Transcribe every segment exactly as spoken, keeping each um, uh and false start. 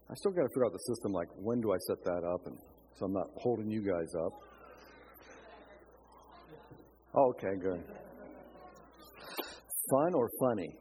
I still got to figure out the system, like when do I set that up, and so I'm not holding you guys up. Oh, okay, good. Fun or funny?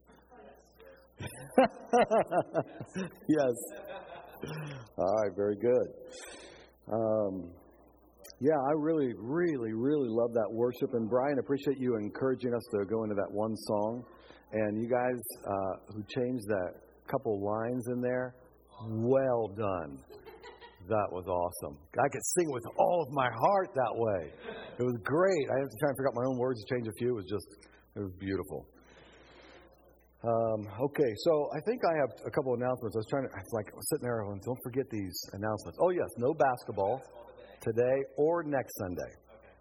Yes. All right, very good. Um, yeah, I really, really, really love that worship. And Brian, appreciate you encouraging us to go into that one song. And you guys uh, who changed that couple lines in there, well done. That was awesome. I could sing with all of my heart that way. It was great. I had to try and figure out my own words to change a few. It was just, it was beautiful. Um, okay, so I think I have a couple of announcements. I was trying to, I was like, I was sitting there and don't forget these announcements. Oh, yes, no basketball today or next Sunday.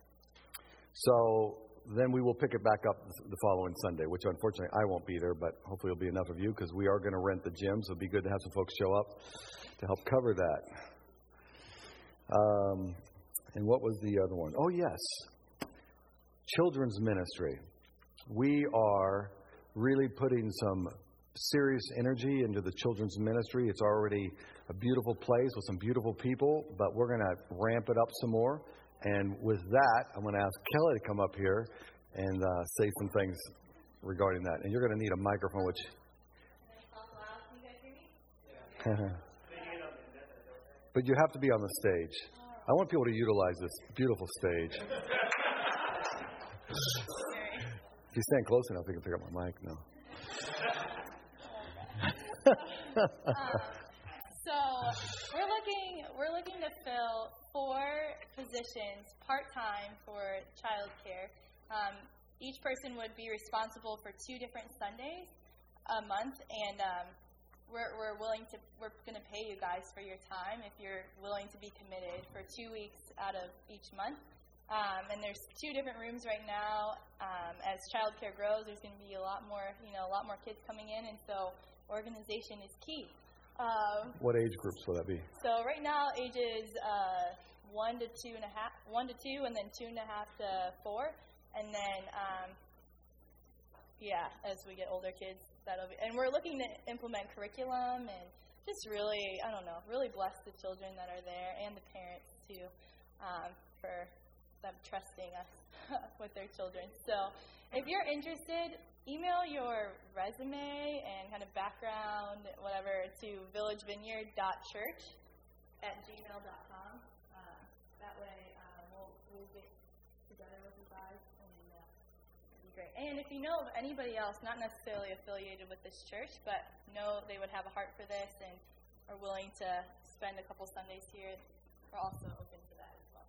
So then we will pick it back up the following Sunday, which unfortunately I won't be there, but hopefully it'll be enough of you because we are going to rent the gym, so it'd be good to have some folks show up to help cover that. Um, and what was the other one? Oh, yes. Children's ministry. We are really putting some serious energy into the children's ministry. It's already a beautiful place with some beautiful people, but we're going to ramp it up some more. And with that, I'm going to ask Kelly to come up here and uh, say some things regarding that. And you're going to need a microphone, which... But you have to be on the stage. I want people to utilize this beautiful stage. If you stand close enough, you can pick up my mic. No. um, so we're looking we're looking to fill four positions part-time for childcare. Um, each person would be responsible for two different Sundays a month, and um, we're we're willing to we're going to pay you guys for your time if you're willing to be committed for two weeks out of each month. Um, and there's two different rooms right now. Um, as childcare grows, there's going to be a lot more, you know, a lot more kids coming in, and so organization is key. Um, what age groups will that be? So right now, ages uh, one to two and a half, one to two, and then two and a half to four, and then um, yeah, as we get older kids, that'll be. And we're looking to implement curriculum and just really, I don't know, really bless the children that are there and the parents too, um, for them trusting us with their children. So if you're interested, email your resume and kind of background, whatever, to villagevineyard dot church at gmail dot com. Uh, that way uh, we'll, we'll get together with you guys, and uh, it'll be great. And if you know of anybody else, not necessarily affiliated with this church, but know they would have a heart for this and are willing to spend a couple Sundays here, we're also open to that as well.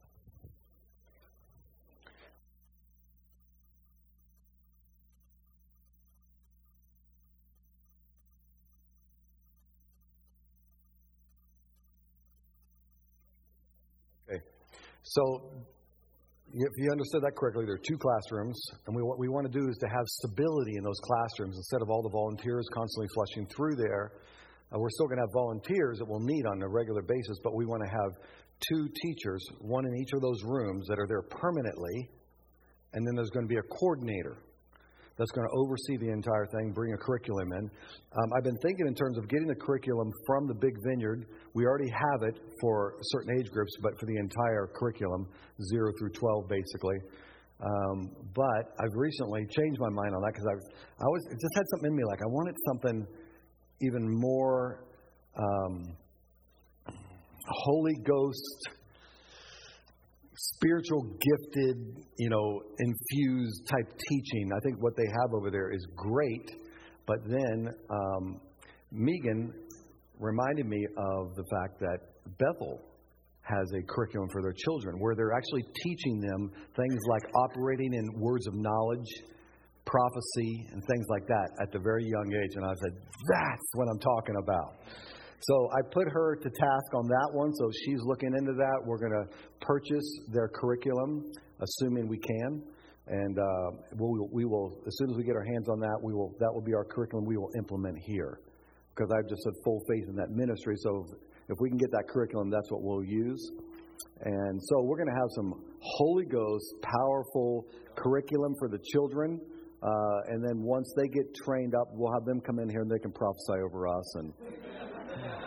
So, if you understood that correctly, there are two classrooms, and we, what we want to do is to have stability in those classrooms instead of all the volunteers constantly flushing through there. Uh, we're still going to have volunteers that we'll need on a regular basis, but we want to have two teachers, one in each of those rooms that are there permanently, and then there's going to be a coordinator that's going to oversee the entire thing, bring a curriculum in. Um, I've been thinking in terms of getting the curriculum from the Big Vineyard. We already have it for certain age groups, but for the entire curriculum, zero through twelve, basically. Um, but I've recently changed my mind on that because I was, I was, it just had something in me like I wanted something even more um, Holy Ghost, spiritual gifted, you know, infused type teaching. I think what they have over there is great. But then um, Megan reminded me of the fact that Bethel has a curriculum for their children where they're actually teaching them things like operating in words of knowledge, prophecy, and things like that at the very young age. And I said, that's what I'm talking about. So I put her to task on that one, so she's looking into that. We're going to purchase their curriculum, assuming we can, and uh, we'll, we will, as soon as we get our hands on that, we will. That will be our curriculum we will implement here, because I've just had full faith in that ministry. So if we can get that curriculum, that's what we'll use. And so we're going to have some Holy Ghost, powerful curriculum for the children. Uh, and then once they get trained up, we'll have them come in here and they can prophesy over us. And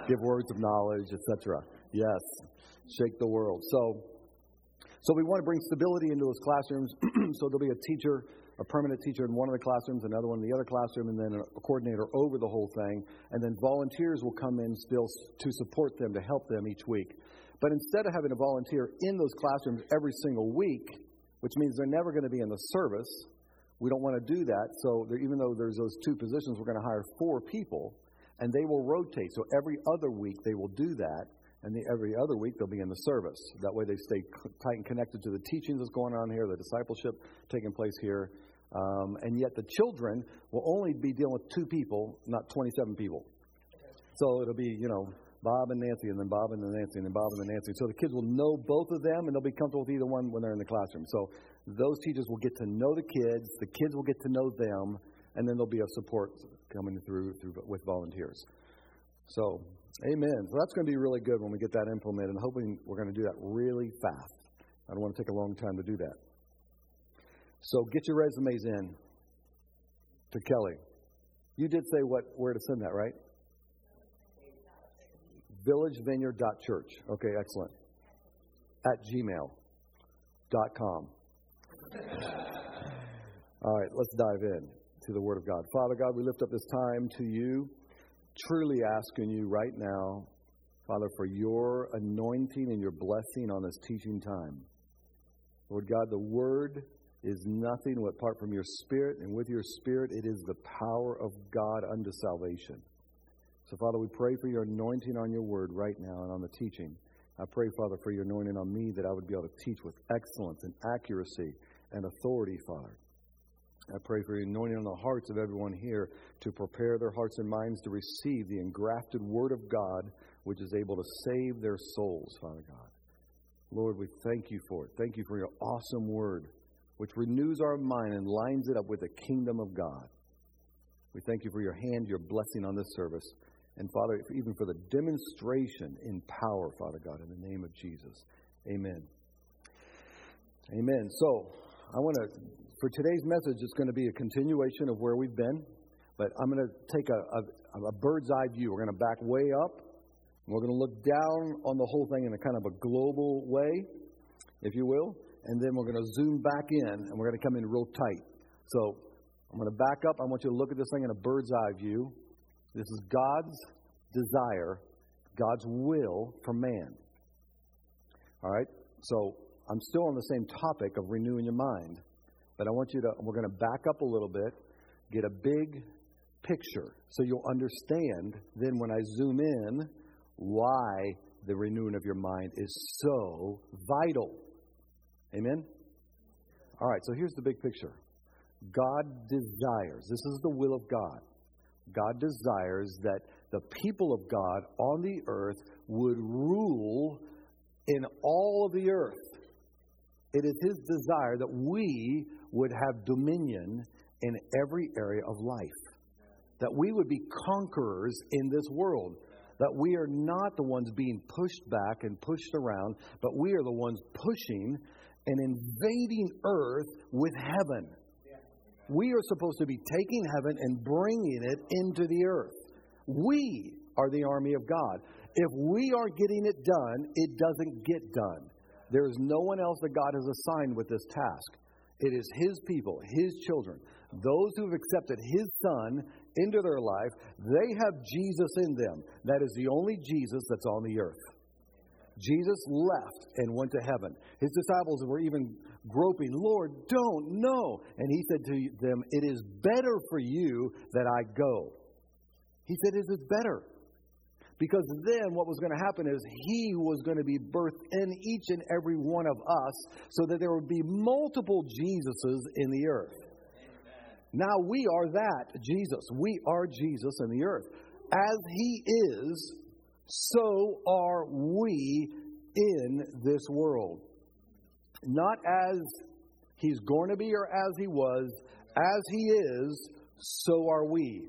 give words of knowledge, et cetera. Yes, shake the world. So, so we want to bring stability into those classrooms. So there'll be a teacher, a permanent teacher in one of the classrooms, another one in the other classroom, and then a coordinator over the whole thing. And then volunteers will come in still to support them, to help them each week. But instead of having a volunteer in those classrooms every single week, which means they're never going to be in the service, we don't want to do that. So there, even though there's those two positions, we're going to hire four people, and they will rotate. So every other week they will do that, and the, every other week they'll be in the service. That way they stay tight and connected to the teachings that's going on here, the discipleship taking place here. Um, and yet the children will only be dealing with two people, not twenty-seven people. So it'll be, you know, Bob and Nancy, and then Bob and then Nancy, and then Bob and then Nancy. So the kids will know both of them, and they'll be comfortable with either one when they're in the classroom. So those teachers will get to know the kids, the kids will get to know them, and then there'll be a support coming through, through with volunteers. So, amen. So that's going to be really good when we get that implemented, and hoping we're going to do that really fast. I don't want to take a long time to do that. So get your resumes in to Kelly. You did say what where to send that, right? village vineyard dot church. Okay, excellent. At gmail dot com. All right, let's dive in to the Word of God. Father God, we lift up this time to you, truly asking you right now, Father, for your anointing and your blessing on this teaching time. Lord God, the Word is nothing apart from your Spirit, and with your Spirit it is the power of God unto salvation. So, Father, we pray for your anointing on your Word right now and on the teaching. I pray, Father, for your anointing on me that I would be able to teach with excellence and accuracy and authority, Father. I pray for your anointing on the hearts of everyone here to prepare their hearts and minds to receive the engrafted Word of God, which is able to save their souls, Father God. Lord, we thank you for it. Thank you for your awesome Word, which renews our mind and lines it up with the kingdom of God. We thank you for your hand, your blessing on this service. And, Father, even for the demonstration in power, Father God, in the name of Jesus. Amen. Amen. So, I want to, for today's message, it's going to be a continuation of where we've been. But I'm going to take a, a, a bird's eye view. We're going to back way up. And we're going to look down on the whole thing in a kind of a global way, if you will. And then we're going to zoom back in, and we're going to come in real tight. So, I'm going to back up. I want you to look at this thing in a bird's eye view. This is God's desire, God's will for man. All right? So I'm still on the same topic of renewing your mind. But I want you to, we're going to back up a little bit, get a big picture so you'll understand then when I zoom in why the renewing of your mind is so vital. Amen? All right, so here's the big picture. God desires, this is the will of God. God desires that the people of God on the earth would rule in all of the earth. It is His desire that we would have dominion in every area of life. That we would be conquerors in this world. That we are not the ones being pushed back and pushed around, but we are the ones pushing and invading earth with heaven. We are supposed to be taking heaven and bringing it into the earth. We are the army of God. If we aren't getting it done, it doesn't get done. There is no one else that God has assigned with this task. It is His people, His children. Those who have accepted His Son into their life, they have Jesus in them. That is the only Jesus that's on the earth. Jesus left and went to heaven. His disciples were even groping, Lord, don't, no. And He said to them, it is better for you that I go. He said, it is better. Because then what was going to happen is He was going to be birthed in each and every one of us so that there would be multiple Jesuses in the earth. Amen. Now we are that Jesus. We are Jesus in the earth. As He is, so are we in this world. Not as He's going to be or as He was. As He is, so are we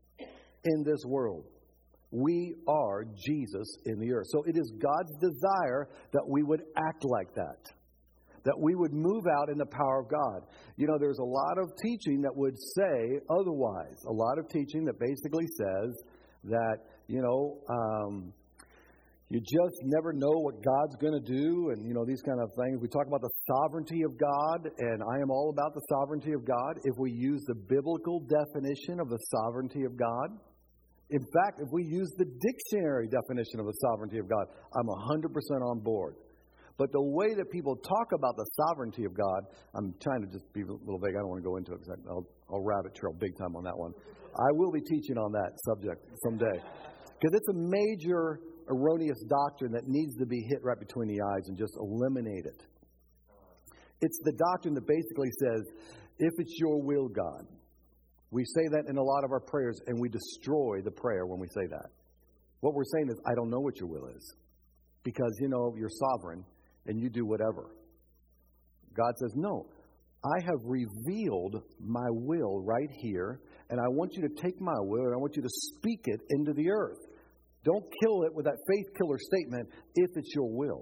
in this world. We are Jesus in the earth. So it is God's desire that we would act like that. That we would move out in the power of God. You know, there's a lot of teaching that would say otherwise. A lot of teaching that basically says that You know, um, you just never know what God's going to do, and, you know, these kind of things. We talk about the sovereignty of God, and I am all about the sovereignty of God. If we use the biblical definition of the sovereignty of God, in fact, if we use the dictionary definition of the sovereignty of God, I'm one hundred percent on board. But the way that people talk about the sovereignty of God, I'm trying to just be a little vague. I don't want to go into it because I'll, I'll rabbit trail big time on that one. I will be teaching on that subject someday because it's a major erroneous doctrine that needs to be hit right between the eyes and just eliminate it. It's the doctrine that basically says, if it's your will, God. We say that in a lot of our prayers, and we destroy the prayer when we say that. What we're saying is, I don't know what your will is. Because, you know, you're sovereign, and you do whatever. God says, no, I have revealed my will right here, and I want you to take my will, and I want you to speak it into the earth. Don't kill it with that faith killer statement, if it's your will.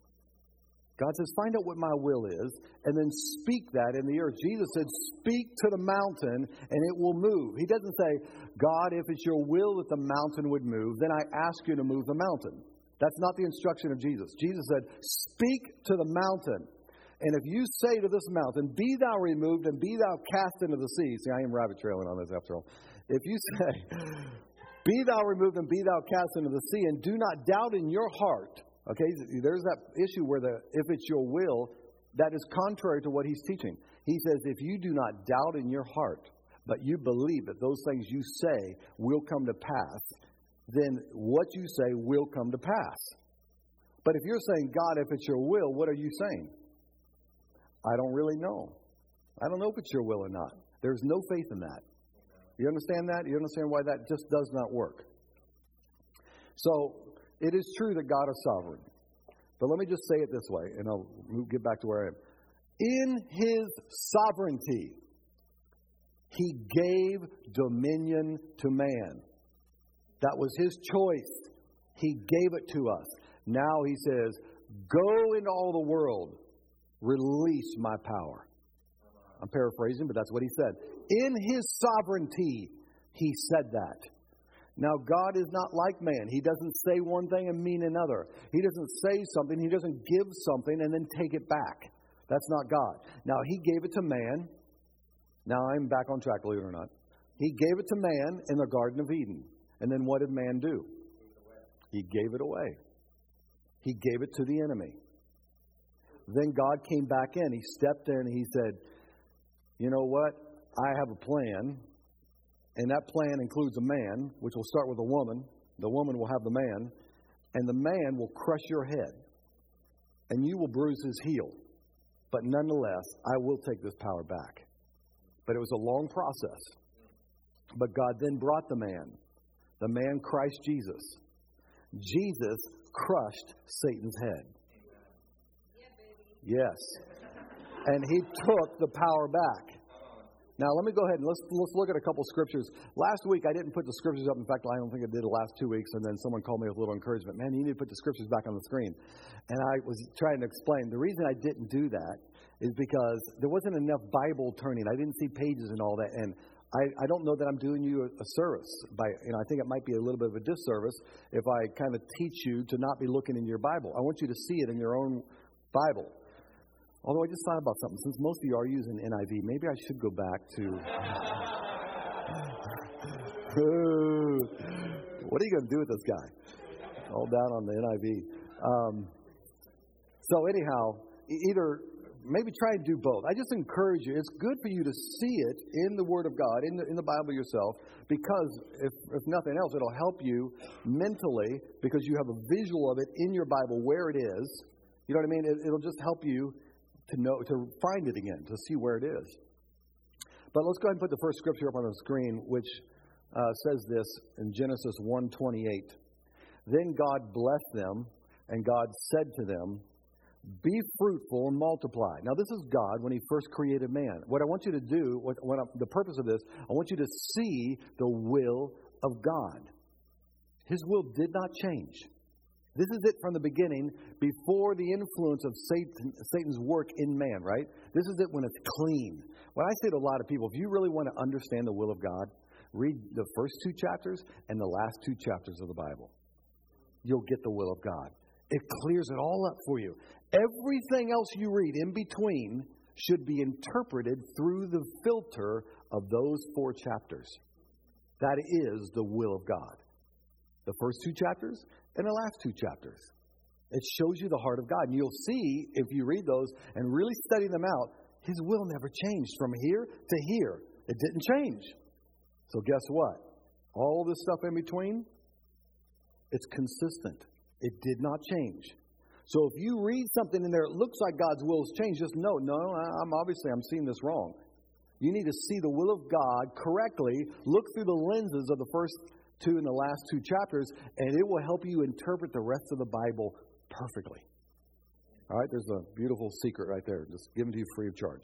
God says, find out what my will is, and then speak that in the earth. Jesus said, speak to the mountain, and it will move. He doesn't say, God, if it's your will that the mountain would move, then I ask you to move the mountain. That's not the instruction of Jesus. Jesus said, speak to the mountain. And if you say to this mountain, be thou removed and be thou cast into the sea. See, I am rabbit trailing on this after all. If you say, be thou removed and be thou cast into the sea, and do not doubt in your heart. Okay, there's that issue where the if it's your will, that is contrary to what he's teaching. He says, if you do not doubt in your heart, but you believe that those things you say will come to pass, then what you say will come to pass. But if you're saying, God, if it's your will, what are you saying? I don't really know. I don't know if it's your will or not. There's no faith in that. You understand that? You understand why that just does not work? So, it is true that God is sovereign. But let me just say it this way, and I'll get back to where I am. In His sovereignty, He gave dominion to man. That was His choice. He gave it to us. Now He says, go into all the world, release my power. I'm paraphrasing, but that's what He said. In His sovereignty, He said that. Now, God is not like man. He doesn't say one thing and mean another. He doesn't say something. He doesn't give something and then take it back. That's not God. Now, He gave it to man. Now, I'm back on track, believe it or not. He gave it to man in the Garden of Eden. And then what did man do? He gave it away. He gave it to the enemy. Then God came back in. He stepped in and He said, you know what? I have a plan. And that plan includes a man, which will start with a woman. The woman will have the man. And the man will crush your head. And you will bruise his heel. But nonetheless, I will take this power back. But it was a long process. But God then brought the man. The man, Christ Jesus. Jesus crushed Satan's head. Yes. And He took the power back. Now, let me go ahead and let's let's look at a couple scriptures. Last week, I didn't put the scriptures up. In fact, I don't think I did the last two weeks. And then someone called me with a little encouragement. Man, you need to put the scriptures back on the screen. And I was trying to explain. The reason I didn't do that is because there wasn't enough Bible turning. I didn't see pages and all that. And I, I don't know that I'm doing you a, a service. By you know, I think it might be a little bit of a disservice if I kind of teach you to not be looking in your Bible. I want you to see it in your own Bible. Although I just thought about something. Since most of you are using N I V, maybe I should go back to... What are you going to do with this guy? All down on the N I V. Um, so anyhow, either... Maybe try and do both. I just encourage you. It's good for you to see it in the Word of God, in the, in the Bible yourself, because if, if nothing else, it'll help you mentally because you have a visual of it in your Bible where it is. You know what I mean? It, it'll just help you to know, to find it again, to see where it is. But let's go ahead and put the first scripture up on the screen, which uh, says this in Genesis one twenty-eight. Then God blessed them, and God said to them, be fruitful and multiply. Now, this is God when He first created man. What I want you to do, what, what I, the purpose of this, I want you to see the will of God. His will did not change. This is it from the beginning, before the influence of Satan, Satan's work in man, right? This is it when it's clean. When I say to a lot of people, if you really want to understand the will of God, Read the first two chapters and the last two chapters of the Bible. You'll get the will of God. It clears it all up for you. Everything else you read in between should be interpreted through the filter of those four chapters. That is the will of God. The first two chapters and the last two chapters. It shows you the heart of God. And you'll see, if you read those and really study them out, His will never changed from here to here. It didn't change. So guess what? All this stuff in between, it's consistent. It did not change. So if you read something in there, it looks like God's will has changed, just know, no, I'm obviously I'm seeing this wrong. You need to see the will of God correctly, look through the lenses of the first two and the last two chapters, and it will help you interpret the rest of the Bible perfectly. All right, there's a beautiful secret right there. Just given to you free of charge.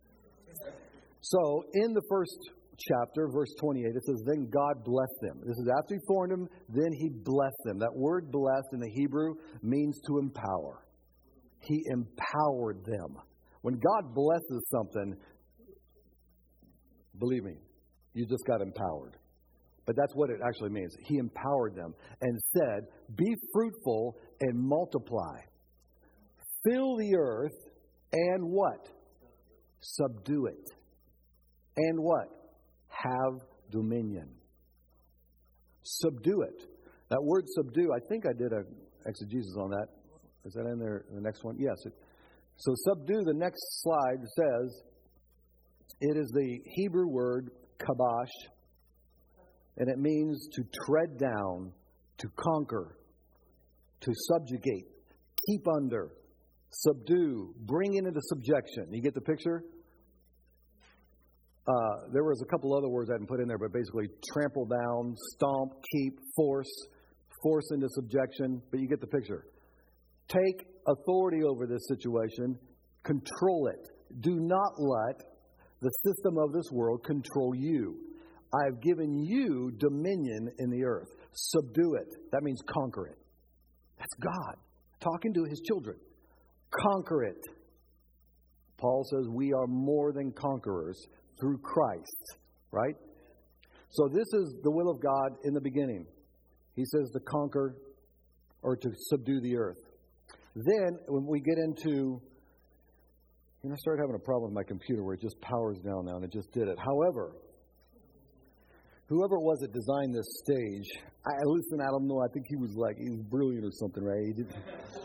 So in the first chapter, verse twenty-eight, it says, then God blessed them. This is after He formed them, then He blessed them. That word blessed in the Hebrew means to empower. He empowered them. When God blesses something, believe me, you just got empowered. But that's what it actually means. He empowered them and said, be fruitful and multiply. Fill the earth and what? Subdue it. And what? Have dominion. Subdue it. That word subdue, I think I did an exegesis on that. Is that in there? The next one? Yes. It, so subdue, the next slide says, it is the Hebrew word kabash, and it means to tread down, to conquer, to subjugate, keep under, subdue, bring into subjection. You get the picture? Uh, there was a couple other words I didn't put in there, but basically trample down, stomp, keep, force, force into subjection. But you get the picture. Take authority over this situation, control it. Do not let the system of this world control you. I have given you dominion in the earth. Subdue it. That means conquer it. That's God talking to His children. Conquer it. Paul says we are more than conquerors through Christ. Right? So this is the will of God in the beginning. He says to conquer or to subdue the earth. Then when we get into... You know, I started having a problem with my computer where it just powers down now, and it just did it. However, whoever it was that designed this stage, I listen, I don't know, I think he was like, he was brilliant or something, right? He didn't,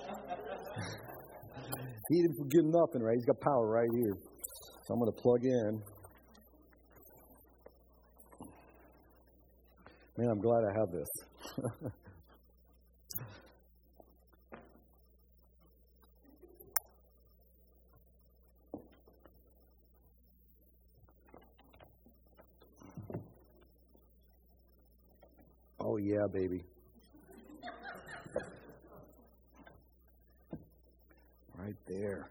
he didn't forget nothing, right? He's got power right here. So I'm going to plug in. Man, I'm glad I have this. Oh, yeah, baby. Right there.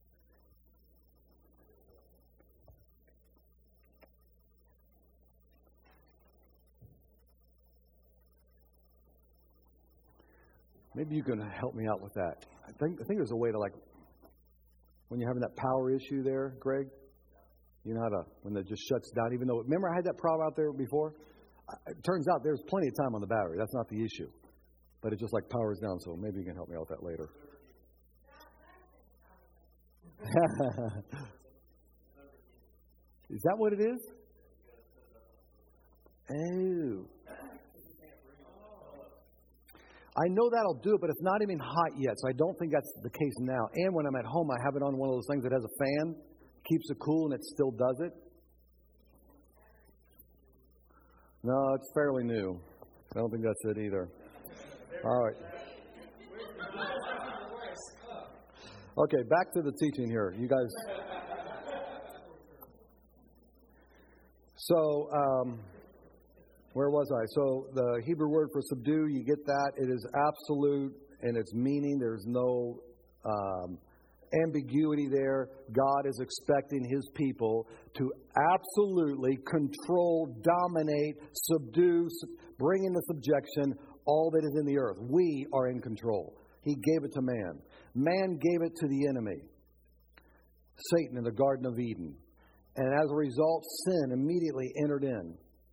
Maybe you can help me out with that. I think I think there's a way to, like, when you're having that power issue there, Greg, you know how to, when it just shuts down, even though, remember I had that problem out there before? It turns out there's plenty of time on the battery. That's not the issue. But it just like powers down, so maybe you can help me out with that later. Is that what it is? Oh. I know that'll do it, but it's not even hot yet, so I don't think that's the case now. And when I'm at home, I have it on one of those things that has a fan, keeps it cool, and it still does it. No, it's fairly new. I don't think that's it either. All right. Okay, back to the teaching here. You guys. So, um, where was I? So, the Hebrew word for subdue, you get that. It is absolute in its meaning. There's no um, ambiguity there. God is expecting His people to absolutely control, dominate, subdue, bring into subjection all that is in the earth. We are in control. He gave it to man. Man gave it to the enemy, Satan, in the Garden of Eden. And as a result, sin immediately entered in.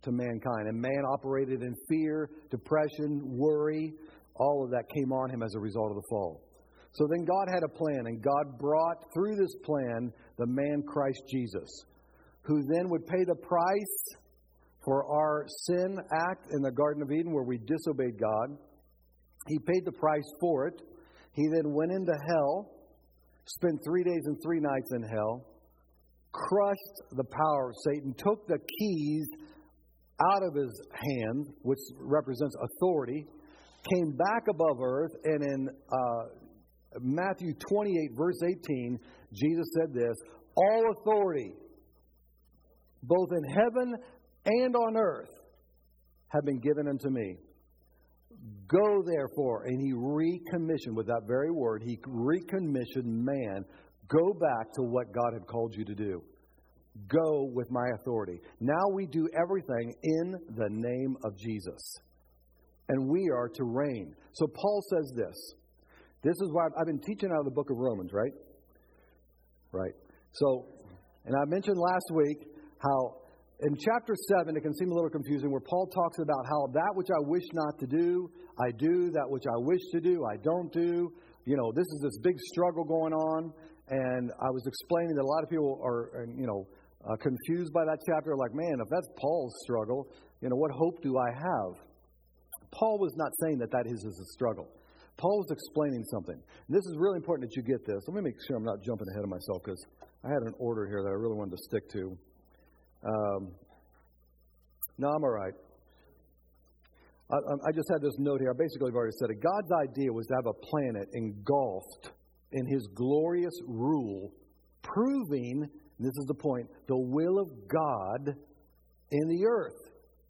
to mankind. And man operated in fear, depression, worry. All of that came on him as a result of the fall. So then God had a plan, and God brought through this plan the man Christ Jesus, who then would pay the price for our sin act in the Garden of Eden where we disobeyed God. He paid the price for it. He then went into hell, spent three days and three nights in hell, crushed the power of Satan, took the keys out of his hand, which represents authority, came back above earth, and in uh, Matthew twenty-eight, verse eighteen, Jesus said this, all authority, both in heaven and on earth, have been given unto me. Go therefore, and he recommissioned, with that very word, he recommissioned man, go back to what God had called you to do. Go with my authority. Now we do everything in the name of Jesus. And we are to reign. So Paul says this. This is why I've been teaching out of the book of Romans, right? Right. So, and I mentioned last week how in chapter seven, it can seem a little confusing, where Paul talks about how that which I wish not to do, I do. That which I wish to do, I don't do. You know, this is this big struggle going on. And I was explaining that a lot of people are, you know, uh, confused by that chapter. Like, man, if that's Paul's struggle, you know, what hope do I have? Paul was not saying that that is his struggle. Paul was explaining something. And this is really important that you get this. Let me make sure I'm not jumping ahead of myself, because I had an order here that I really wanted to stick to. Um, no, I'm all right. I, I just had this note here. I basically have already said it. God's idea was to have a planet engulfed in his glorious rule, proving, and this is the point, the will of God in the earth.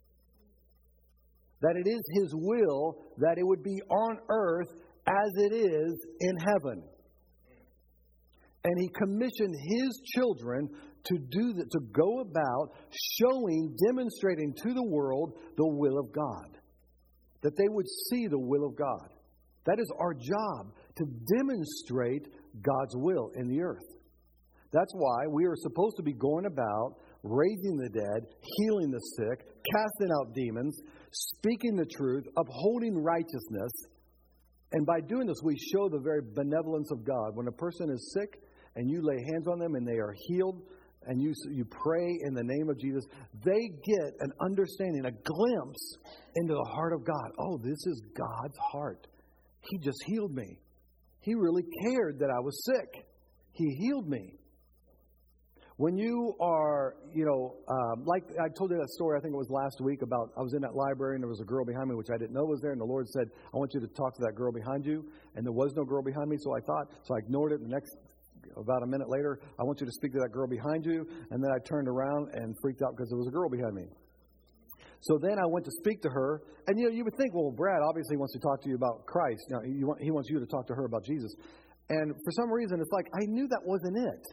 That it is his will that it would be on earth as it is in heaven. And he commissioned his children to do that, to go about showing, demonstrating to the world the will of God. That they would see the will of God. That is our job, to demonstrate God's will in the earth. That's why we are supposed to be going about raising the dead, healing the sick, casting out demons, speaking the truth, upholding righteousness. And by doing this, we show the very benevolence of God. When a person is sick and you lay hands on them and they are healed, and you you pray in the name of Jesus, they get an understanding, a glimpse into the heart of God. Oh, this is God's heart. He just healed me. He really cared that I was sick. He healed me. When you are, you know, um, like I told you that story, I think it was last week, about I was in that library and there was a girl behind me, which I didn't know was there. And the Lord said, I want you to talk to that girl behind you. And there was no girl behind me, so I thought, so I ignored it. The next About a minute later, I want you to speak to that girl behind you. And then I turned around and freaked out because there was a girl behind me. So then I went to speak to her. And, you know, you would think, well, Brad obviously wants to talk to you about Christ. Now, he wants you to talk to her about Jesus. And for some reason, it's like, I knew that wasn't it.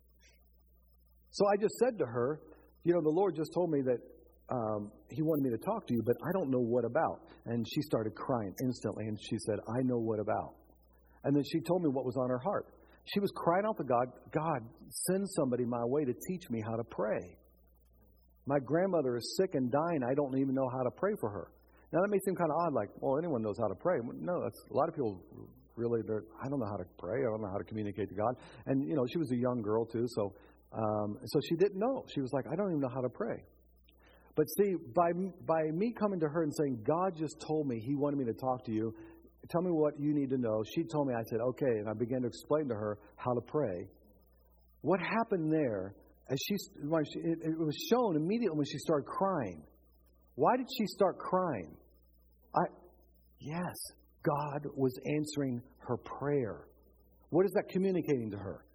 So I just said to her, you know, the Lord just told me that um, he wanted me to talk to you, but I don't know what about. And she started crying instantly. And she said, I know what about. And then she told me what was on her heart. She was crying out to God, God, send somebody my way to teach me how to pray. My grandmother is sick and dying. I don't even know how to pray for her. Now, that may seem kind of odd, like, well, anyone knows how to pray. No, that's, a lot of people really, I don't know how to pray. I don't know how to communicate to God. And, you know, she was a young girl, too, so um, so she didn't know. She was like, I don't even know how to pray. But see, by by me coming to her and saying, God just told me he wanted me to talk to you, tell me what you need to know. She told me, I said, okay. And I began to explain to her how to pray. What happened there, as she, when she it, it was shown immediately when she started crying. Why did she start crying? I, yes, God was answering her prayer. What is that communicating to her?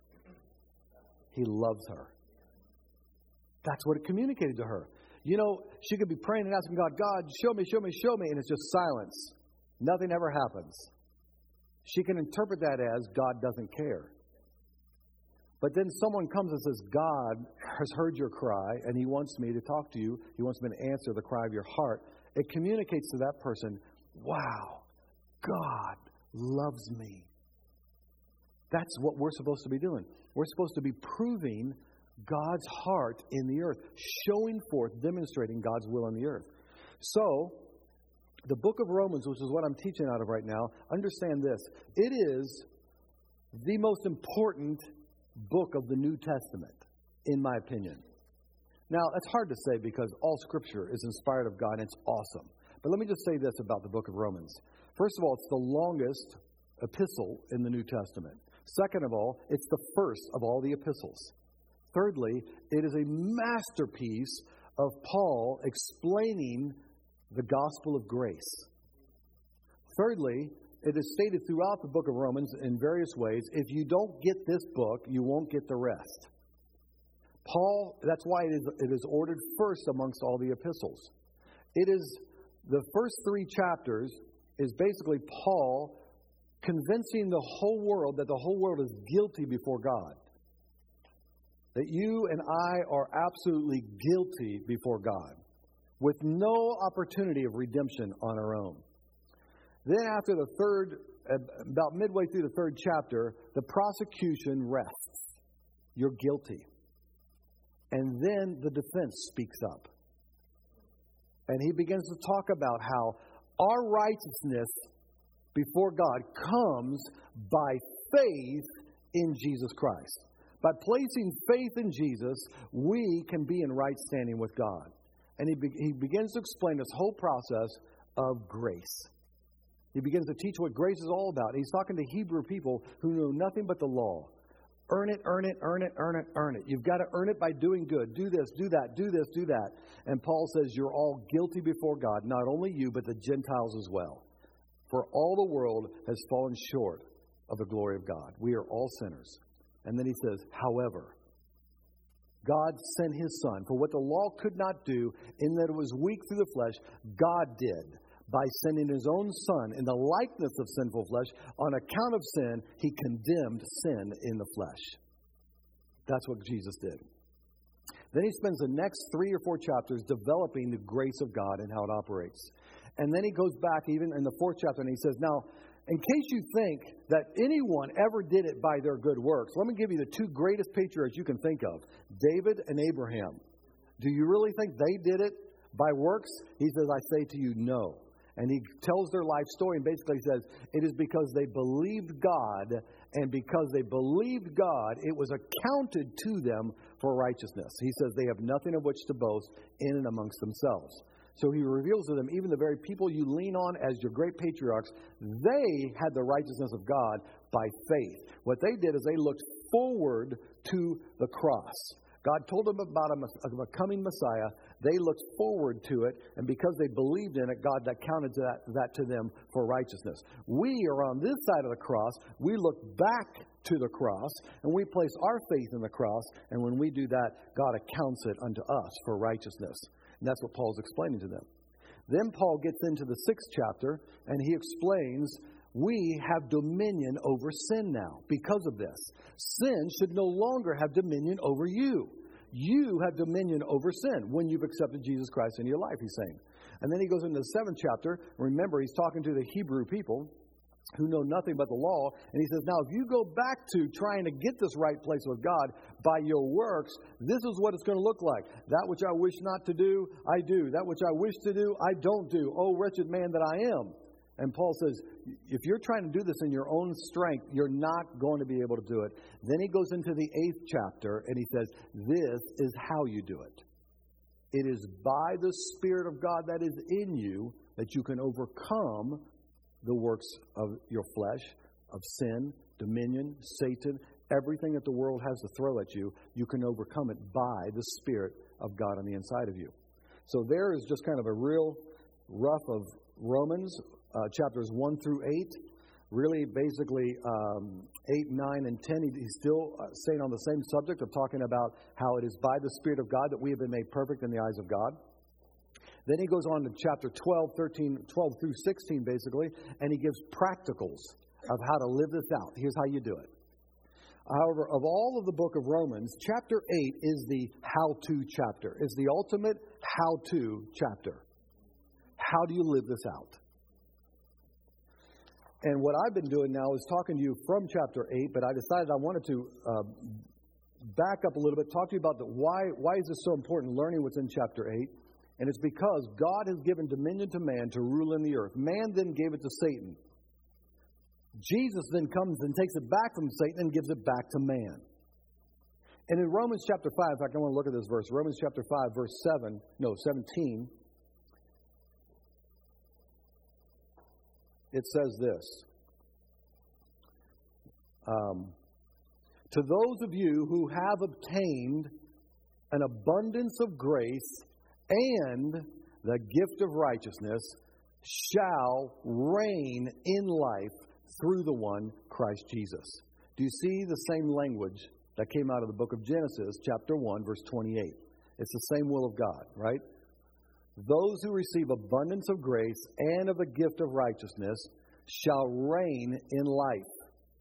He loves her. That's what it communicated to her. You know, she could be praying and asking God, God, show me, show me, show me. And it's just silence. Nothing ever happens. She can interpret that as God doesn't care. But then someone comes and says, God has heard your cry and he wants me to talk to you. He wants me to answer the cry of your heart. It communicates to that person, wow, God loves me. That's what we're supposed to be doing. We're supposed to be proving God's heart in the earth, showing forth, demonstrating God's will in the earth. So, the book of Romans, which is what I'm teaching out of right now, understand this. It is the most important book of the New Testament, in my opinion. Now, that's hard to say because all Scripture is inspired of God and it's awesome. But let me just say this about the book of Romans. First of all, it's the longest epistle in the New Testament. Second of all, it's the first of all the epistles. Thirdly, it is a masterpiece of Paul explaining the gospel of grace. Thirdly, it is stated throughout the book of Romans in various ways, if you don't get this book, you won't get the rest. Paul, that's why it is, it is ordered first amongst all the epistles. It is, the first three chapters is basically Paul convincing the whole world that the whole world is guilty before God. That you and I are absolutely guilty before God, with no opportunity of redemption on our own. Then after the third, about midway through the third chapter, the prosecution rests. You're guilty. And then the defense speaks up. And he begins to talk about how our righteousness before God comes by faith in Jesus Christ. By placing faith in Jesus, we can be in right standing with God. And he, be- he begins to explain this whole process of grace. He begins to teach what grace is all about. He's talking to Hebrew people who know nothing but the law. Earn it, earn it, earn it, earn it, earn it. You've got to earn it by doing good. Do this, do that, do this, do that. And Paul says you're all guilty before God. Not only you, but the Gentiles as well. For all the world has fallen short of the glory of God. We are all sinners. And then he says, however, God sent His Son. For what the law could not do, in that it was weak through the flesh, God did. By sending His own Son in the likeness of sinful flesh, on account of sin, He condemned sin in the flesh. That's what Jesus did. Then he spends the next three or four chapters developing the grace of God and how it operates. And then he goes back even in the fourth chapter and he says, now, in case you think that anyone ever did it by their good works, let me give you the two greatest patriarchs you can think of, David and Abraham. Do you really think they did it by works? He says, I say to you, no. And he tells their life story and basically says, it is because they believed God, and because they believed God, it was accounted to them for righteousness. He says they have nothing of which to boast in and amongst themselves. So he reveals to them, even the very people you lean on as your great patriarchs, they had the righteousness of God by faith. What they did is they looked forward to the cross. God told them about a, a coming Messiah. They looked forward to it, and because they believed in it, God counted that, that to them for righteousness. We are on this side of the cross. We look back to the cross, and we place our faith in the cross, and when we do that, God accounts it unto us for righteousness. And that's what Paul's explaining to them. Then Paul gets into the sixth chapter, and he explains we have dominion over sin now because of this. Sin should no longer have dominion over you. You have dominion over sin when you've accepted Jesus Christ in your life, he's saying. And then he goes into the seventh chapter. Remember, he's talking to the Hebrew people who know nothing but the law. And he says, now, if you go back to trying to get this right place with God by your works, this is what it's going to look like. That which I wish not to do, I do. That which I wish to do, I don't do. Oh, wretched man that I am. And Paul says, if you're trying to do this in your own strength, you're not going to be able to do it. Then he goes into the eighth chapter and he says, this is how you do it. It is by the Spirit of God that is in you that you can overcome the works of your flesh, of sin, dominion, Satan, everything that the world has to throw at you. You can overcome it by the Spirit of God on the inside of you. So there is just kind of a real rough of Romans. Uh, chapters one through eight, really basically um, eight, nine, and ten, he, he's still uh, staying on the same subject of talking about how it is by the Spirit of God that we have been made perfect in the eyes of God. Then he goes on to chapter twelve, thirteen, twelve through sixteen, basically, and he gives practicals of how to live this out. Here's how you do it. However, of all of the book of Romans, chapter eight is the how-to chapter. It's the ultimate how-to chapter. How do you live this out? And what I've been doing now is talking to you from chapter eight, but I decided I wanted to uh, back up a little bit, talk to you about the, why, why is this so important, learning what's in chapter eight. And it's because God has given dominion to man to rule in the earth. Man then gave it to Satan. Jesus then comes and takes it back from Satan and gives it back to man. And in Romans chapter five, in fact, I want to look at this verse. Romans chapter five, verse seven, no, seventeen. It says this. Um, to those of you who have obtained an abundance of grace and the gift of righteousness shall reign in life through the one, Christ Jesus. Do you see the same language that came out of the book of Genesis, chapter one, verse twenty-eight? It's the same will of God, right? Those who receive abundance of grace and of the gift of righteousness shall reign in life.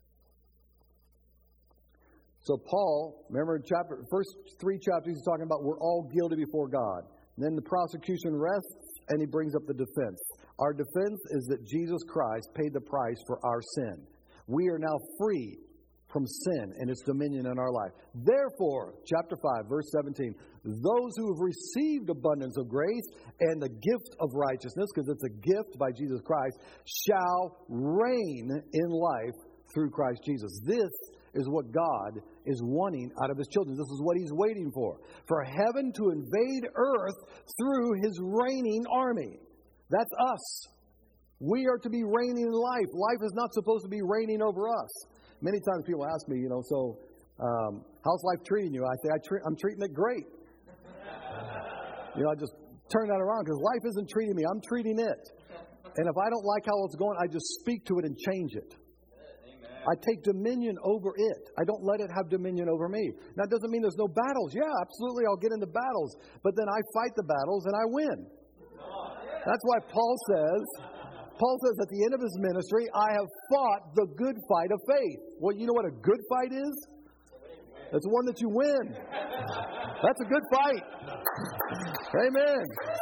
So Paul, remember in chapter, first three chapters he's talking about we're all guilty before God. Then the prosecution rests and he brings up the defense. Our defense is that Jesus Christ paid the price for our sin. We are now free from sin and its dominion in our life. Therefore, chapter five, verse seventeen, those who have received abundance of grace and the gift of righteousness, because it's a gift by Jesus Christ, shall reign in life through Christ Jesus. This is what God is wanting out of His children. This is what He's waiting for. For heaven to invade earth through His reigning army. That's us. We are to be reigning in life. Life is not supposed to be reigning over us. Many times people ask me, you know, so um, how's life treating you? I say, I tre- I'm treating it great. You know, I just turn that around because life isn't treating me. I'm treating it. And if I don't like how it's going, I just speak to it and change it. I take dominion over it. I don't let it have dominion over me. Now, it doesn't mean there's no battles. Yeah, absolutely, I'll get into battles. But then I fight the battles and I win. That's why Paul says, Paul says at the end of his ministry, I have fought the good fight of faith. Well, you know what a good fight is? It's one that you win. That's a good fight. Amen.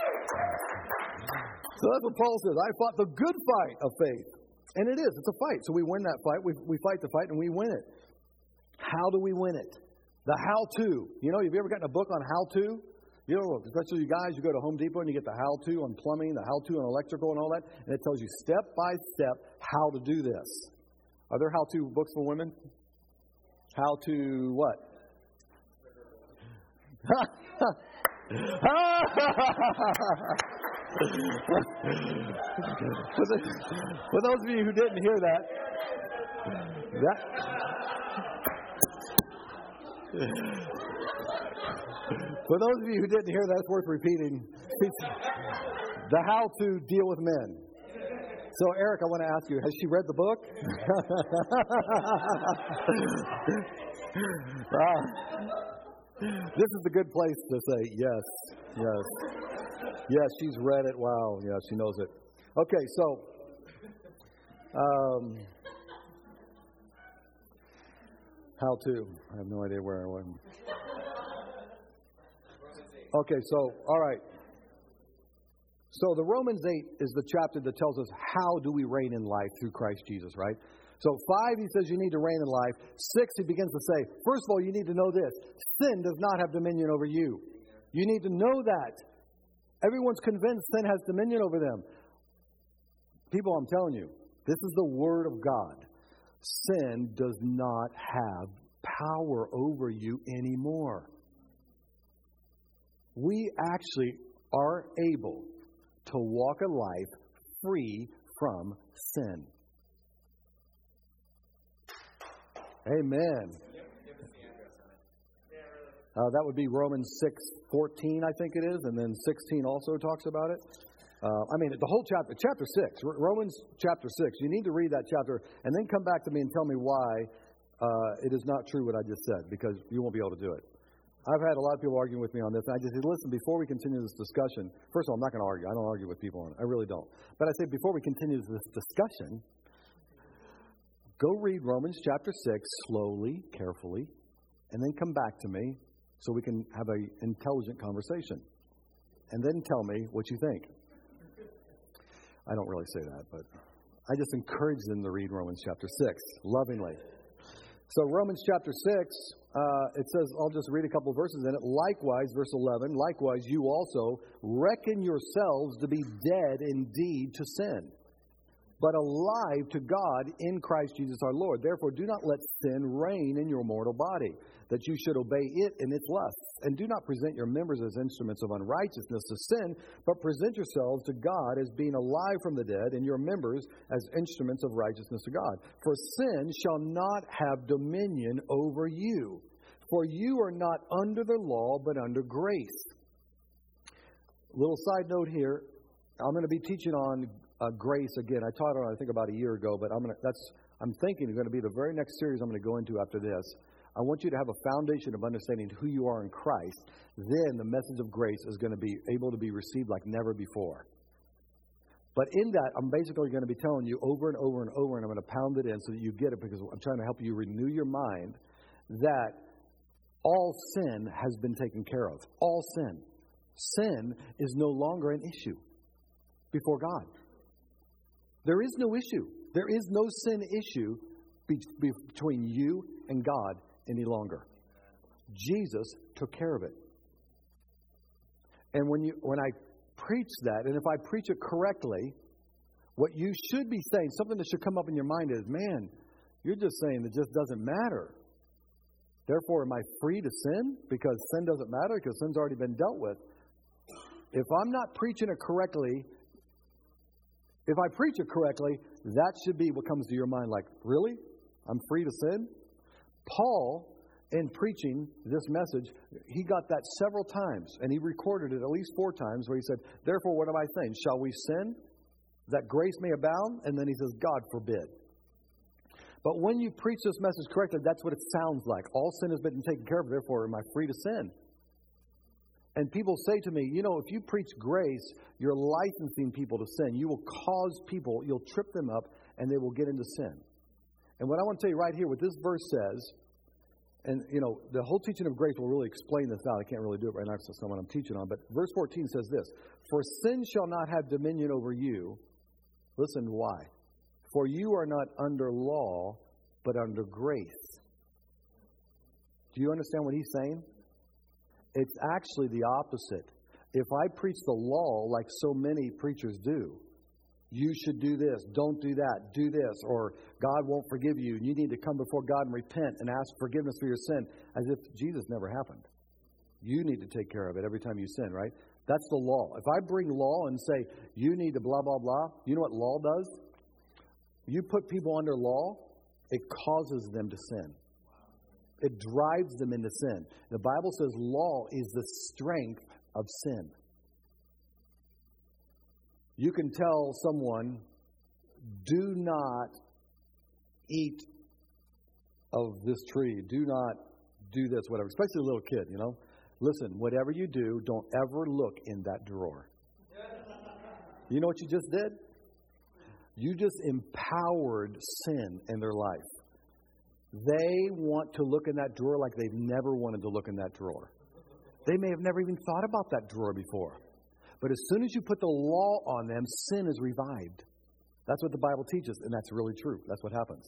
So that's what Paul says. I fought the good fight of faith. And it is. It's a fight. So we win that fight. We, we fight the fight and we win it. How do we win it? The how-to. You know, have you ever gotten a book on how-to? You know, especially you guys, you go to Home Depot and you get the how-to on plumbing, the how-to on electrical and all that. And it tells you step by step how to do this. Are there how-to books for women? How to what? for, the, for those of you who didn't hear that, that for those of you who didn't hear that, it's worth repeating. The how to deal with men. So, Eric, I want to ask you, has she read the book? uh, this is the good place to say yes, yes. Yes, she's read it. Wow. Yeah, she knows it. Okay, so um, how to? I have no idea where I went. Okay, so all right. So the Romans eight is the chapter that tells us how do we reign in life through Christ Jesus, right? So five, he says you need to reign in life. Six, he begins to say, first of all, you need to know this. Sin does not have dominion over you. You need to know that. Everyone's convinced sin has dominion over them. People, I'm telling you, this is the Word of God. Sin does not have power over you anymore. We actually are able to walk a life free from sin. Amen. Uh, that would be Romans six fourteen, I think it is, and then sixteen also talks about it. Uh, I mean, the whole chapter, chapter six, Romans chapter six. You need to read that chapter and then come back to me and tell me why uh, it is not true what I just said, because you won't be able to do it. I've had a lot of people arguing with me on this, and I just said, listen, before we continue this discussion, first of all, I'm not going to argue. I don't argue with people on it. I really don't. But I say, before we continue this discussion, go read Romans chapter six slowly, carefully, and then come back to me so we can have an intelligent conversation. And then tell me what you think. I don't really say that, but I just encourage them to read Romans chapter six, lovingly. So Romans chapter six, uh, it says, I'll just read a couple of verses in it. Likewise, verse eleven, likewise you also reckon yourselves to be dead indeed to sin, but alive to God in Christ Jesus our Lord. Therefore, do not let sin reign in your mortal body, that you should obey it in its lusts. And do not present your members as instruments of unrighteousness to sin, but present yourselves to God as being alive from the dead, and your members as instruments of righteousness to God. For sin shall not have dominion over you, for you are not under the law, but under grace. Little side note here. I'm going to be teaching on uh, grace again. I taught on it, I think, about a year ago, but I'm going to, that's, I'm thinking it's going to be the very next series I'm going to go into after this. I want you to have a foundation of understanding who you are in Christ. Then the message of grace is going to be able to be received like never before. But in that, I'm basically going to be telling you over and over and over, and I'm going to pound it in so that you get it, because I'm trying to help you renew your mind that all sin has been taken care of. All sin. Sin is no longer an issue before God. There is no issue. There is no sin issue be- between you and God any longer. Jesus took care of it. And when you when I preach that, and if I preach it correctly, what you should be saying, something that should come up in your mind is, man, you're just saying it just doesn't matter. Therefore, am I free to sin? Because sin doesn't matter, because sin's already been dealt with. If I'm not preaching it correctly, if I preach it correctly, that should be what comes to your mind, like, really? I'm free to sin? Paul, in preaching this message, he got that several times, and he recorded it at least four times, where he said, therefore, what am I saying? Shall we sin that grace may abound? And then he says, God forbid. But when you preach this message correctly, that's what it sounds like. All sin has been taken care of, therefore, am I free to sin? And people say to me, you know, if you preach grace, you're licensing people to sin. You will cause people, you'll trip them up, and they will get into sin. And what I want to tell you right here, what this verse says, and, you know, the whole teaching of grace will really explain this out. I can't really do it right now because that's not what I'm teaching on. But verse fourteen says this, for sin shall not have dominion over you. Listen, why? For you are not under law, but under grace. Do you understand what he's saying? It's actually the opposite. If I preach the law like so many preachers do, you should do this, don't do that, do this, or God won't forgive you. You need to come before God and repent and ask forgiveness for your sin, as if Jesus never happened. You need to take care of it every time you sin, right? That's the law. If I bring law and say, you need to blah, blah, blah, you know what law does? You put people under law, it causes them to sin. It drives them into sin. The Bible says law is the strength of sin. You can tell someone, do not eat of this tree. Do not do this, whatever. Especially a little kid, you know. Listen, whatever you do, don't ever look in that drawer. You know what you just did? You just empowered sin in their life. They want to look in that drawer like they've never wanted to look in that drawer. They may have never even thought about that drawer before. But as soon as you put the law on them, sin is revived. That's what the Bible teaches, and that's really true. That's what happens.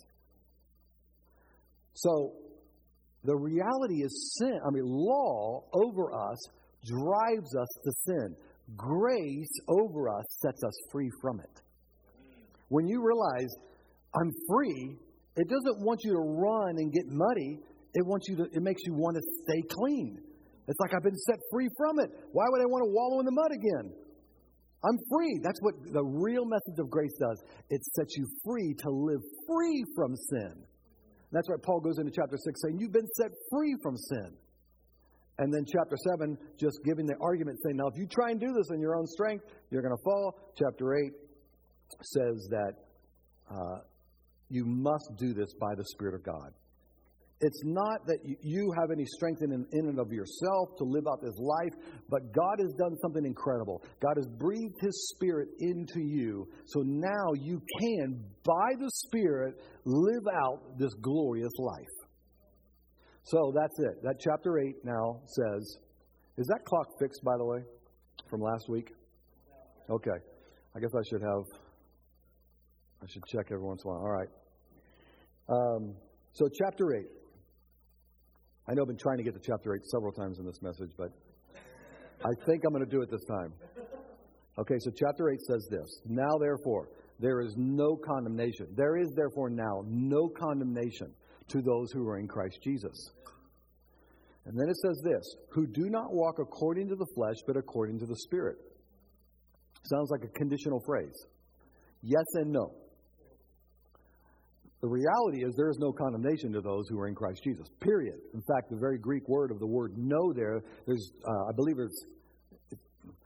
So, the reality is sin, I mean, law over us drives us to sin. Grace over us sets us free from it. When you realize, I'm free, it doesn't want you to run and get muddy. It wants you to, it makes you want to stay clean. It's like I've been set free from it. Why would I want to wallow in the mud again? I'm free. That's what the real message of grace does. It sets you free to live free from sin. And that's why Paul goes into chapter six saying, you've been set free from sin. And then chapter seven, just giving the argument saying, now if you try and do this in your own strength, you're going to fall. Chapter eight says that uh, you must do this by the Spirit of God. It's not that you have any strength in, in and of yourself to live out this life, but God has done something incredible. God has breathed His Spirit into you, so now you can, by the Spirit, live out this glorious life. So that's it. That chapter eight now says, is that clock fixed, by the way, from last week? Okay. I guess I should have, I should check every once in a while. All right. Um, so chapter eight. I know I've been trying to get to chapter eight several times in this message, but I think I'm going to do it this time. Okay, so chapter eight says this. Now, therefore, there is no condemnation. There is, therefore, now no condemnation to those who are in Christ Jesus. And then it says this, who do not walk according to the flesh, but according to the Spirit. Sounds like a conditional phrase. Yes and no. The reality is there is no condemnation to those who are in Christ Jesus, period. In fact, the very Greek word of the word no there, there's, uh, I believe it's, it's,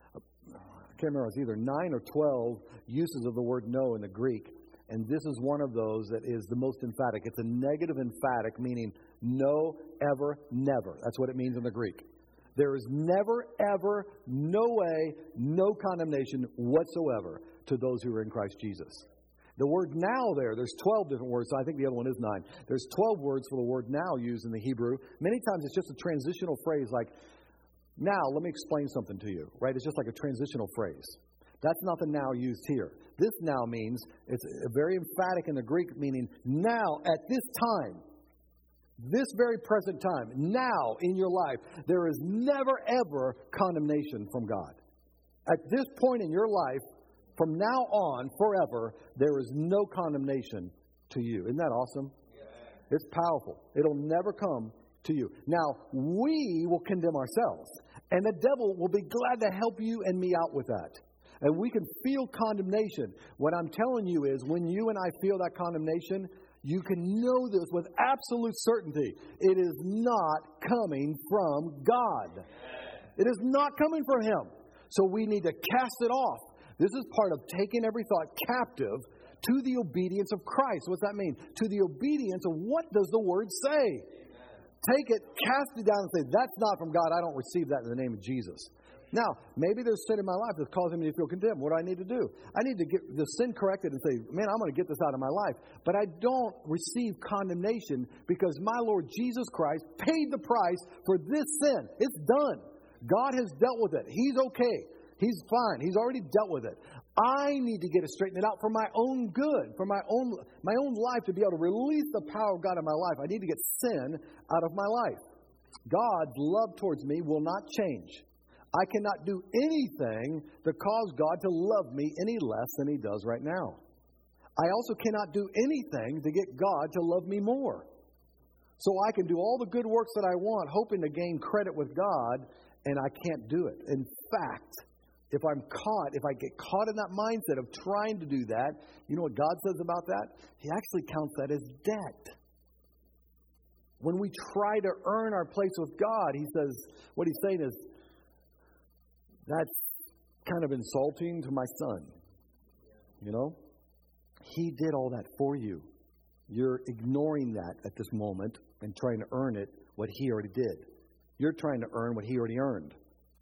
I can't remember, it's either nine or twelve uses of the word no in the Greek. And this is one of those that is the most emphatic. It's a negative emphatic, meaning no, ever, never. That's what it means in the Greek. There is never, ever, no way, no condemnation whatsoever to those who are in Christ Jesus. The word now there, there's twelve different words, so I think the other one is nine. There's twelve words for the word now used in the Hebrew. Many times it's just a transitional phrase like, now, let me explain something to you, right? It's just like a transitional phrase. That's not the now used here. This now means, it's very emphatic in the Greek, meaning now, at this time, this very present time, now in your life, there is never ever condemnation from God. At this point in your life, from now on, forever, there is no condemnation to you. Isn't that awesome? Yeah. It's powerful. It'll never come to you. Now, we will condemn ourselves, and the devil will be glad to help you and me out with that. And we can feel condemnation. What I'm telling you is, when you and I feel that condemnation, you can know this with absolute certainty. It is not coming from God. It is not coming from Him. So we need to cast it off. This is part of taking every thought captive to the obedience of Christ. What's that mean? To the obedience of what does the Word say? Amen. Take it, cast it down and say, that's not from God. I don't receive that in the name of Jesus. Now, maybe there's sin in my life that's causing me to feel condemned. What do I need to do? I need to get the sin corrected and say, man, I'm going to get this out of my life. But I don't receive condemnation because my Lord Jesus Christ paid the price for this sin. It's done. God has dealt with it. He's okay. He's fine. He's already dealt with it. I need to get it straightened out for my own good, for my own my own life, to be able to release the power of God in my life. I need to get sin out of my life. God's love towards me will not change. I cannot do anything to cause God to love me any less than He does right now. I also cannot do anything to get God to love me more. So I can do all the good works that I want, hoping to gain credit with God, and I can't do it. In fact, if I'm caught, if I get caught in that mindset of trying to do that, you know what God says about that? He actually counts that as debt. When we try to earn our place with God, He says, what He's saying is, that's kind of insulting to my son. You know? He did all that for you. You're ignoring that at this moment and trying to earn it, what He already did. You're trying to earn what He already earned.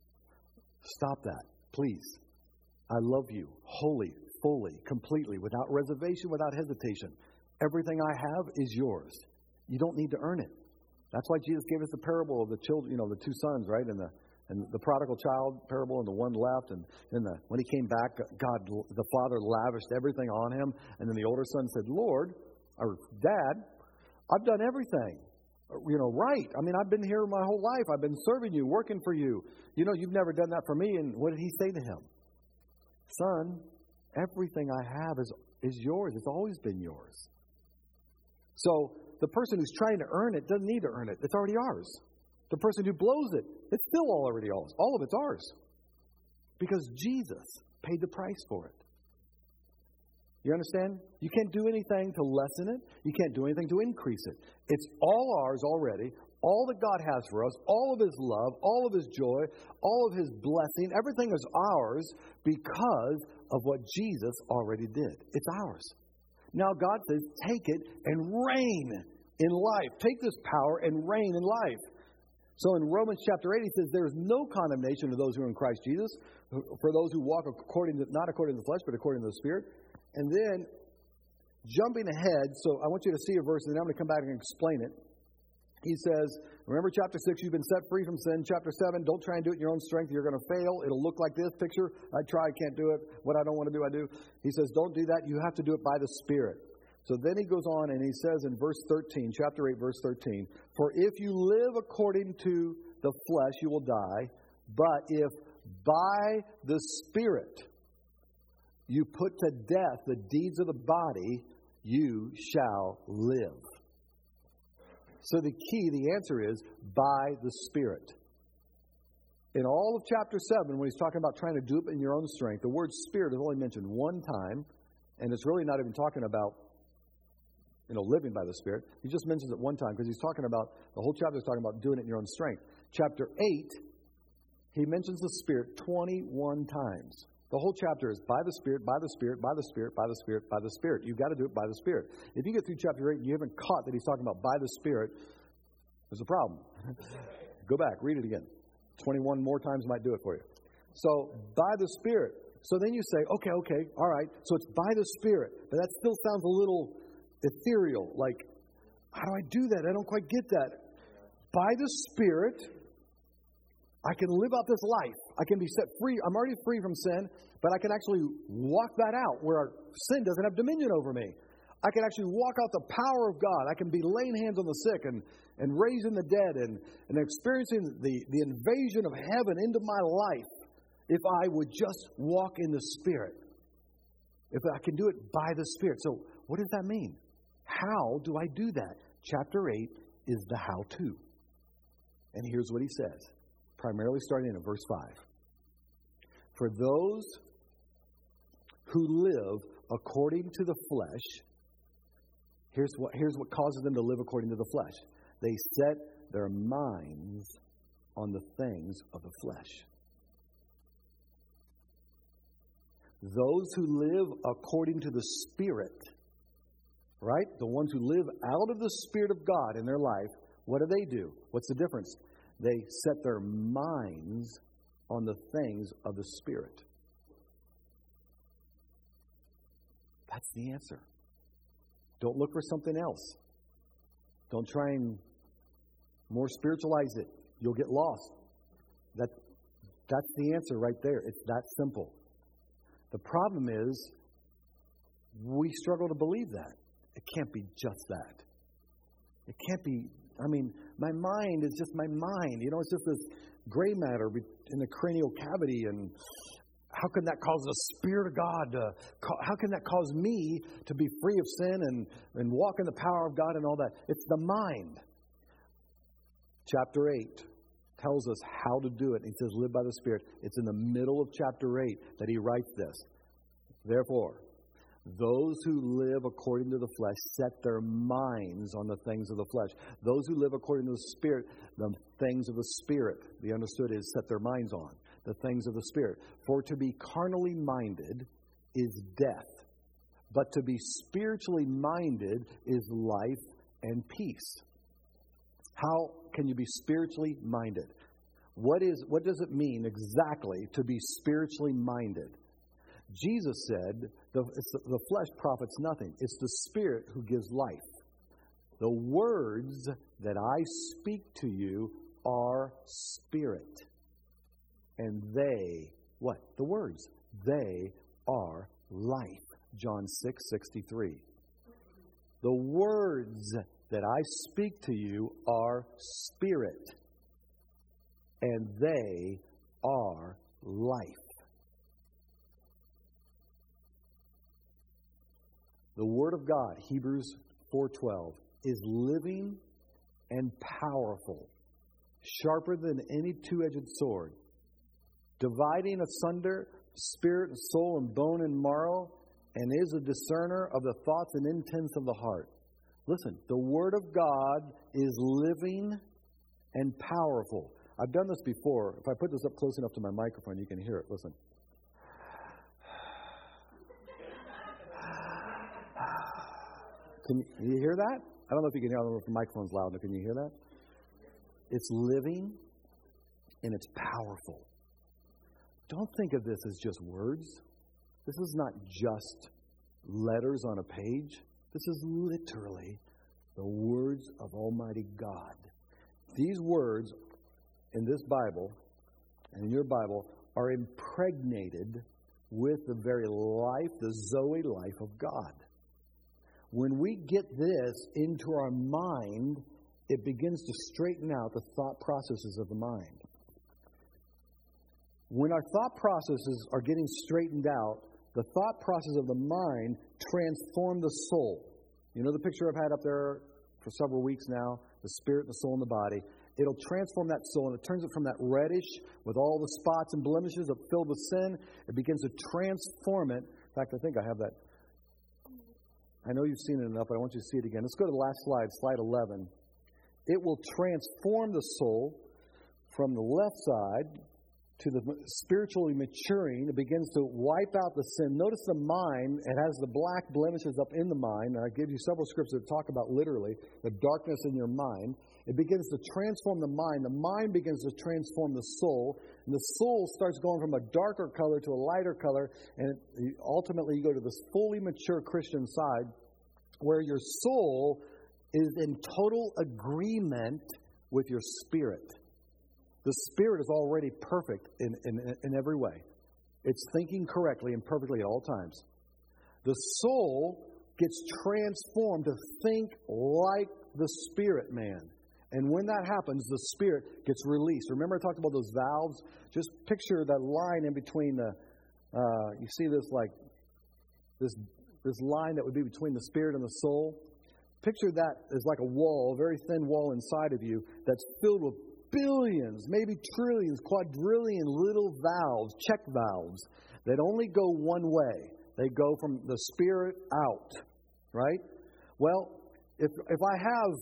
Stop that, please. I love you wholly, fully, completely, without reservation, without hesitation. Everything I have is yours. You don't need to earn it. That's why Jesus gave us the parable of the children, you know, the two sons, right? And the and the prodigal child parable, and the one left. And then the, when he came back, God, the father lavished everything on him. And then the older son said, Lord, or Dad, I've done everything. You know, right. I mean, I've been here my whole life. I've been serving you, working for you. You know, you've never done that for me. And what did he say to him? Son, everything I have is, is yours. It's always been yours. So the person who's trying to earn it doesn't need to earn it. It's already ours. The person who blows it, it's still already ours. All of it's ours. Because Jesus paid the price for it. You understand? You can't do anything to lessen it. You can't do anything to increase it. It's all ours already. All that God has for us, all of His love, all of His joy, all of His blessing, everything is ours because of what Jesus already did. It's ours. Now God says, take it and reign in life. Take this power and reign in life. So in Romans chapter eight, he says, there is no condemnation to those who are in Christ Jesus, for those who walk according to, not according to the flesh, but according to the Spirit. And then, jumping ahead, so I want you to see a verse, and then I'm going to come back and explain it. He says, remember chapter six, you've been set free from sin. Chapter seven, don't try and do it in your own strength. You're going to fail. It'll look like this picture. I try, I can't do it. What I don't want to do, I do. He says, don't do that. You have to do it by the Spirit. So then he goes on and he says in verse thirteen, chapter eight, verse thirteen, for if you live according to the flesh, you will die. But if by the Spirit you put to death the deeds of the body, you shall live. So the key, the answer is by the Spirit. In all of chapter seven, when he's talking about trying to do it in your own strength, the word Spirit is only mentioned one time, and it's really not even talking about, you know, living by the Spirit. He just mentions it one time because he's talking about, the whole chapter is talking about doing it in your own strength. Chapter eight, he mentions the Spirit twenty-one times. The whole chapter is by the Spirit, by the Spirit, by the Spirit, by the Spirit, by the Spirit. You've got to do it by the Spirit. If you get through chapter eight and you haven't caught that he's talking about by the Spirit, there's a problem. Go back, read it again. twenty-one more times might do it for you. So, by the Spirit. So then you say, okay, okay, all right. So it's by the Spirit. But that still sounds a little ethereal. Like, how do I do that? I don't quite get that. By the Spirit, I can live out this life. I can be set free. I'm already free from sin, but I can actually walk that out where sin doesn't have dominion over me. I can actually walk out the power of God. I can be laying hands on the sick and, and raising the dead and, and experiencing the, the invasion of heaven into my life if I would just walk in the Spirit. If I can do it by the Spirit. So what does that mean? How do I do that? Chapter eight is the how-to. And here's what he says, primarily starting in verse five. For those who live according to the flesh, Here's what, here's what causes them to live according to the flesh. They set their minds on the things of the flesh. Those who live according to the Spirit, right? The ones who live out of the Spirit of God in their life, what do they do? What's the difference? They set their minds on the things of the Spirit. That's the answer. Don't look for something else. Don't try and more spiritualize it. You'll get lost. That, that's the answer right there. It's that simple. The problem is we struggle to believe that. It can't be just that. It can't be, I mean, my mind is just my mind. You know, it's just this gray matter in the cranial cavity, and how can that cause the Spirit of God to, how can that cause me to be free of sin and, and walk in the power of God and all that? It's the mind. Chapter eight tells us how to do it. He says, live by the Spirit. It's in the middle of chapter eight that he writes this. Therefore, those who live according to the flesh set their minds on the things of the flesh. Those who live according to the Spirit, the things of the Spirit, the understood is set their minds on. The things of the Spirit. For to be carnally minded is death, but to be spiritually minded is life and peace. How can you be spiritually minded? What is, what does it mean exactly to be spiritually minded? Jesus said, the, it's the, the flesh profits nothing. It's the Spirit who gives life. The words that I speak to you are spirit. And they, what? The words. They are life. John six sixty-three. The words that I speak to you are spirit. And they are life. The Word of God, Hebrews four twelve, is living and powerful, sharper than any two-edged sword, dividing asunder spirit and soul and bone and marrow, and is a discerner of the thoughts and intents of the heart. Listen, the Word of God is living and powerful. I've done this before. If I put this up close enough to my microphone, you can hear it. Listen. Can you, can you hear that? I don't know if you can hear it. I don't know if the microphone's loud, but can you hear that? It's living and it's powerful. Don't think of this as just words. This is not just letters on a page. This is literally the words of Almighty God. These words in this Bible and in your Bible are impregnated with the very life, the Zoe life of God. When we get this into our mind, it begins to straighten out the thought processes of the mind. When our thought processes are getting straightened out, the thought process of the mind transform the soul. You know the picture I've had up there for several weeks now, the spirit, the soul, and the body. It'll transform that soul, and it turns it from that reddish with all the spots and blemishes of filled with sin. It begins to transform it. In fact, I think I have that. I know you've seen it enough, but I want you to see it again. Let's go to the last slide, slide eleven. It will transform the soul from the left side to the spiritually maturing. It begins to wipe out the sin. Notice the mind, it has the black blemishes up in the mind. And I give you several scriptures that talk about literally the darkness in your mind. It begins to transform the mind. The mind begins to transform the soul. And the soul starts going from a darker color to a lighter color. And ultimately you go to this fully mature Christian side where your soul is in total agreement with your spirit. The spirit is already perfect in, in, in every way. It's thinking correctly and perfectly at all times. The soul gets transformed to think like the spirit man. And when that happens, the spirit gets released. Remember I talked about those valves? Just picture that line in between the, uh, you see this like, this, this line that would be between the spirit and the soul. Picture that as like a wall, a very thin wall inside of you that's filled with billions, maybe trillions, quadrillion little valves, check valves that only go one way. They go from the spirit out, right? Well, if if I have,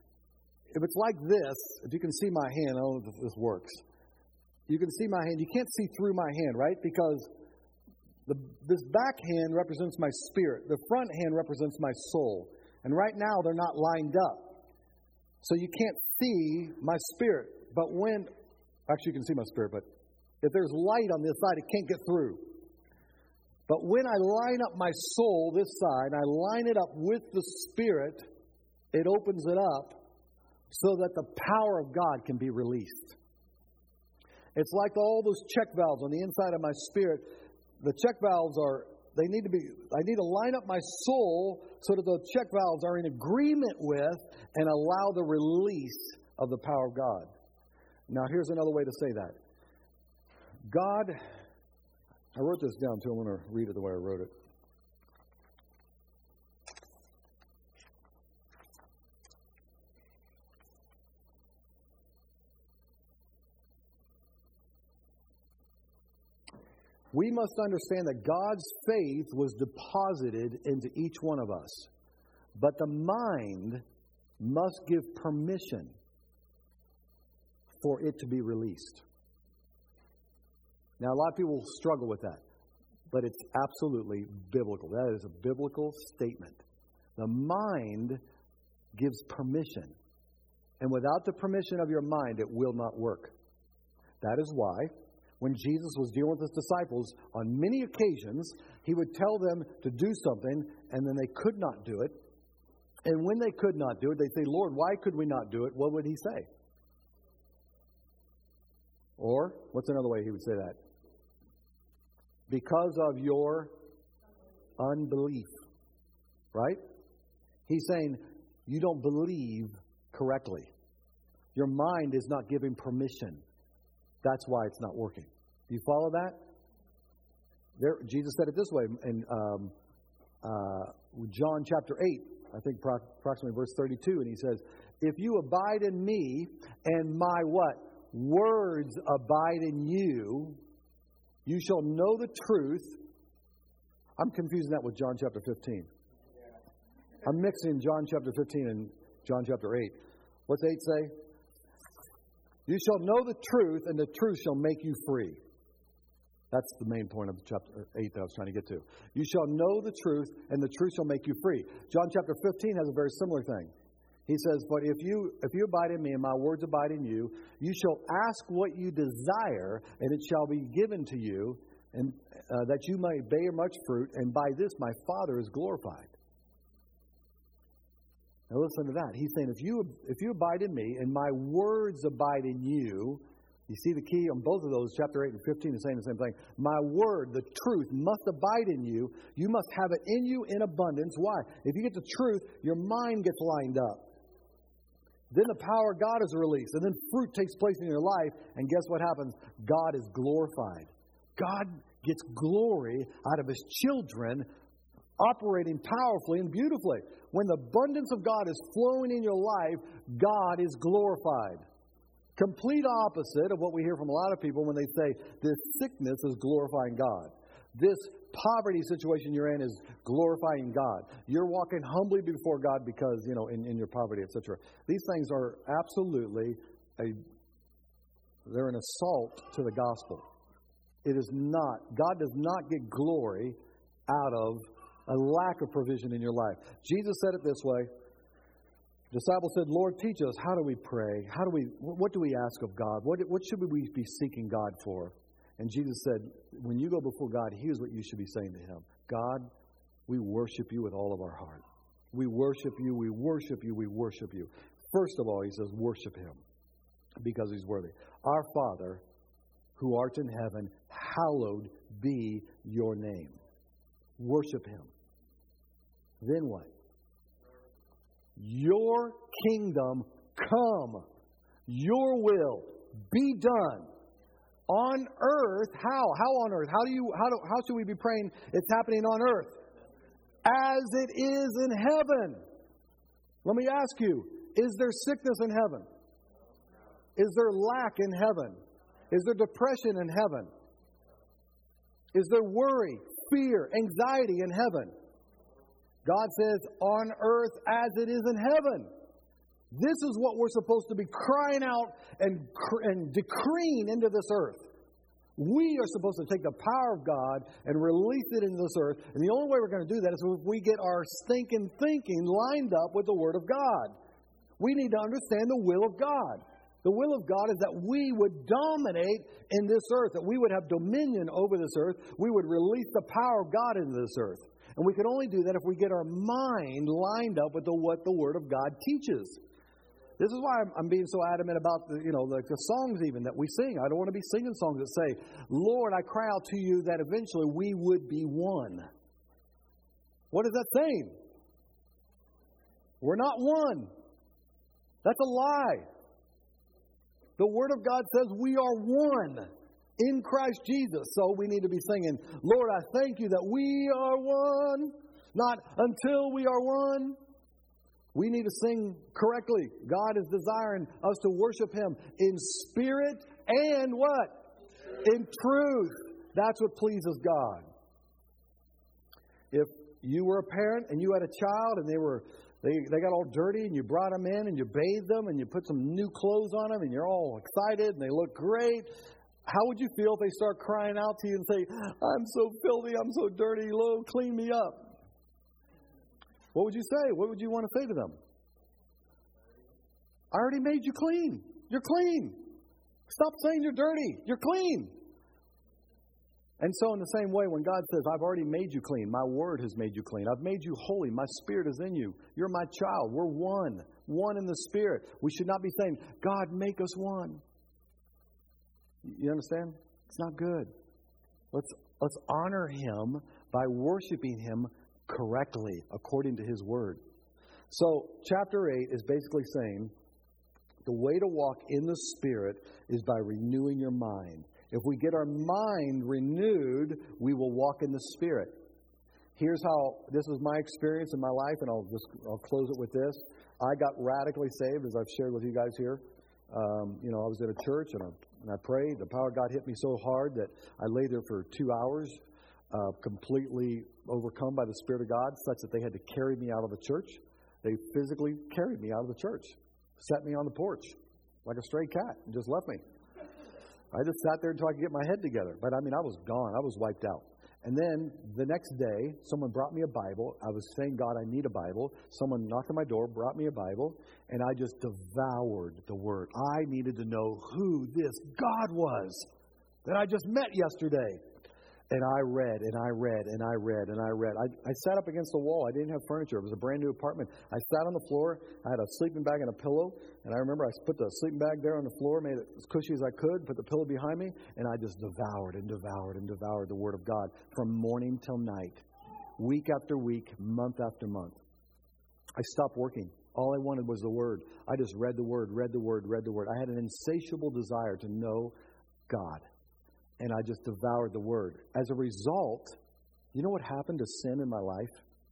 if it's like this, if you can see my hand, I don't know if this works. You can see my hand. You can't see through my hand, right? Because the, this back hand represents my spirit. The front hand represents my soul. And right now, they're not lined up. So you can't see my spirit. But when, actually you can see my spirit, but if there's light on this side, it can't get through. But when I line up my soul, this side, I line it up with the spirit, it opens it up so that the power of God can be released. It's like all those check valves on the inside of my spirit. The check valves are, they need to be, I need to line up my soul so that the check valves are in agreement with and allow the release of the power of God. Now, here's another way to say that. God, I wrote this down too. I'm going to read it the way I wrote it. We must understand that God's faith was deposited into each one of us. But the mind must give permission for it to be released. Now, a lot of people struggle with that, but it's absolutely biblical. That is a biblical statement. The mind gives permission, and without the permission of your mind, it will not work. That is why when Jesus was dealing with his disciples, on many occasions, he would tell them to do something, and then they could not do it. And when they could not do it, they'd say, Lord, why could we not do it? What would he say? Or, what's another way he would say that? Because of your unbelief. Right? He's saying, you don't believe correctly. Your mind is not giving permission. That's why it's not working. Do you follow that? There, Jesus said it this way in um, uh, John chapter eight, I think approximately verse thirty-two, and he says, if you abide in me and my what? Words abide in you, you shall know the truth. I'm confusing that with John chapter fifteen. I'm mixing John chapter fifteen and John chapter eight. What's eight say? You shall know the truth, and the truth shall make you free. That's the main point of chapter eight that I was trying to get to. You shall know the truth, and the truth shall make you free. John chapter fifteen has a very similar thing. He says, but if you if you abide in me and my words abide in you, you shall ask what you desire, and it shall be given to you, and uh, that you may bear much fruit, and by this my Father is glorified. Now listen to that. He's saying, if you if you abide in me and my words abide in you, You see the key on both of those, chapter eight and fifteen, is saying the same thing. My word, the truth, must abide in you. You must have it in you in abundance. Why? If you get the truth, your mind gets lined up. Then the power of God is released. And then fruit takes place in your life. And guess what happens? God is glorified. God gets glory out of His children operating powerfully and beautifully. When the abundance of God is flowing in your life, God is glorified. Complete opposite of what we hear from a lot of people when they say this sickness is glorifying God. This poverty situation you're in is glorifying God. You're walking humbly before God because, you know, in, in your poverty, et cetera. These things are absolutely a, they're an assault to the gospel. It is not, God does not get glory out of a lack of provision in your life. Jesus said it this way. The disciples said, Lord, teach us, how do we pray? How do we, what do we ask of God? What, what should we be seeking God for? And Jesus said, when you go before God, here's what you should be saying to Him. God, we worship you with all of our heart. We worship you, we worship you, we worship you. First of all, He says, worship Him because He's worthy. Our Father, who art in heaven, hallowed be your name. Worship Him. Then what? Your kingdom come. Your will be done on earth. How? How on earth? How do you? How do? How should we be praying? It's happening on earth, as it is in heaven. Let me ask you: is there sickness in heaven? Is there lack in heaven? Is there depression in heaven? Is there worry, fear, anxiety in heaven? God says, on earth as it is in heaven. This is what we're supposed to be crying out and, and decreeing into this earth. We are supposed to take the power of God and release it into this earth. And the only way we're going to do that is if we get our stinking thinking lined up with the Word of God. We need to understand the will of God. The will of God is that we would dominate in this earth, that we would have dominion over this earth. We would release the power of God into this earth. And we can only do that if we get our mind lined up with the, what the Word of God teaches. This is why I'm, I'm being so adamant about the, you know, the, the songs even that we sing. I don't want to be singing songs that say, Lord, I cry out to you that eventually we would be one. What is that saying? We're not one. That's a lie. The Word of God says we are one in Christ Jesus. So we need to be singing, Lord, I thank you that we are one, not until we are one. We need to sing correctly. God is desiring us to worship Him in spirit and what? In truth. In truth. That's what pleases God. If you were a parent and you had a child and they were they, they got all dirty and you brought them in and you bathed them and you put some new clothes on them and you're all excited and they look great, how would you feel if they start crying out to you and say, I'm so filthy, I'm so dirty, Lord, clean me up? What would you say? What would you want to say to them? I already made you clean. You're clean. Stop saying you're dirty. You're clean. And so in the same way, when God says, I've already made you clean, my word has made you clean. I've made you holy. My spirit is in you. You're my child. We're one. One in the spirit. We should not be saying, God, make us one. You understand? It's not good. Let's, let's honor Him by worshiping Him correctly, according to His Word. So, chapter eight is basically saying the way to walk in the Spirit is by renewing your mind. If we get our mind renewed, we will walk in the Spirit. Here's how, this is my experience in my life, and I'll just I'll close it with this. I got radically saved, as I've shared with you guys here. Um, you know, I was at a church, and I, and I prayed. The power of God hit me so hard that I lay there for two hours, uh, completely overcome by the Spirit of God, such that they had to carry me out of the church. They physically carried me out of the church, set me on the porch like a stray cat, and just left me. I just sat there until I could get my head together. But I mean, I was gone. I was wiped out. And then the next day, someone brought me a Bible. I was saying, God, I need a Bible. Someone knocked on my door, brought me a Bible, and I just devoured the Word. I needed to know who this God was that I just met yesterday. And I read, and I read, and I read, and I read. I, I sat up against the wall. I didn't have furniture. It was a brand new apartment. I sat on the floor. I had a sleeping bag and a pillow. And I remember I put the sleeping bag there on the floor, made it as cushy as I could, put the pillow behind me, and I just devoured and devoured and devoured the Word of God from morning till night, week after week, month after month. I stopped working. All I wanted was the Word. I just read the Word, read the Word, read the Word. I had an insatiable desire to know God. And I just devoured the Word. As a result, you know what happened to sin in my life?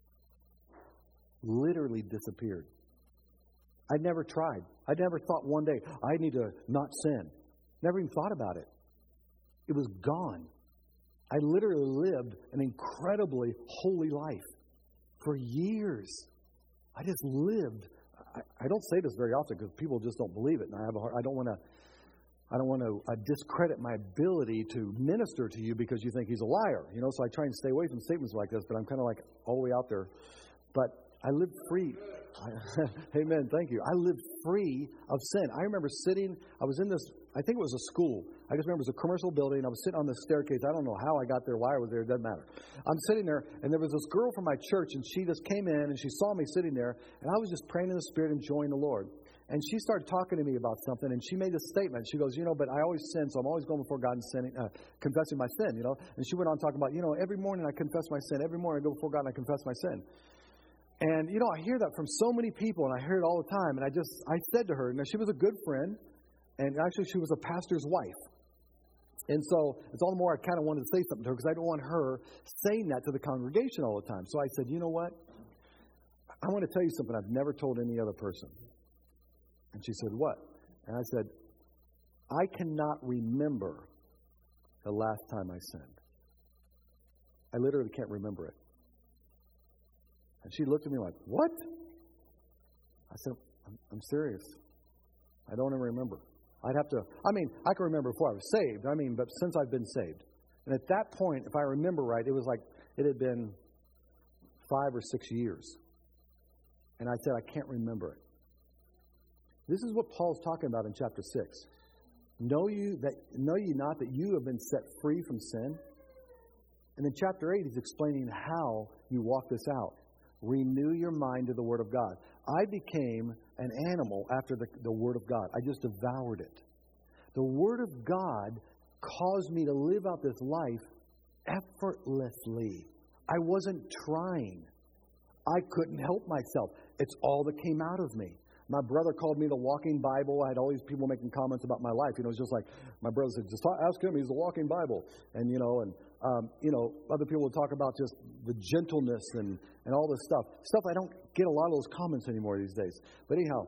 Literally disappeared. I never tried. I never thought one day, I need to not sin. Never even thought about it. It was gone. I literally lived an incredibly holy life for years. I just lived. I, I don't say this very often because people just don't believe it. And I have a hard, I don't want to I don't want to uh, discredit my ability to minister to you because you think he's a liar. You know, so I try and stay away from statements like this, but I'm kind of like all the way out there. But I lived free. Amen. Thank you. I lived free of sin. I remember sitting, I was in this, I think it was a school. I just remember it was a commercial building. I was sitting on the staircase. I don't know how I got there, why I was there. It doesn't matter. I'm sitting there, and there was this girl from my church, and she just came in, and she saw me sitting there, and I was just praying in the Spirit, enjoying the Lord. And she started talking to me about something, and she made a statement. She goes, you know, but I always sin, so I'm always going before God and sinning, uh, confessing my sin, you know. And she went on talking about, you know, every morning I confess my sin. Every morning I go before God and I confess my sin. And, you know, I hear that from so many people, and I hear it all the time. And I just, I said to her, now she was a good friend, and actually she was a pastor's wife. And so it's all the more I kind of wanted to say something to her because I don't want her saying that to the congregation all the time. So I said, you know what? I want to tell you something I've never told any other person. And she said, what? And I said, I cannot remember the last time I sinned. I literally can't remember it. And she looked at me like, what? I said, I'm, I'm serious. I don't even remember. I'd have to, I mean, I can remember before I was saved. I mean, but since I've been saved. And at that point, if I remember right, it was like it had been five or six years. And I said, I can't remember it. This is what Paul's talking about in chapter six. Know you that know you not that you have been set free from sin? And in chapter eight, he's explaining how you walk this out. Renew your mind to the Word of God. I became an animal after the, the Word of God. I just devoured it. The Word of God caused me to live out this life effortlessly. I wasn't trying. I couldn't help myself. It's all that came out of me. My brother called me the walking Bible. I had all these people making comments about my life. You know, it was just like, my brother said, just ask him. He's the walking Bible. And, you know, and, um, you know, other people would talk about just the gentleness and, and all this stuff. Stuff I don't get a lot of those comments anymore these days. But anyhow,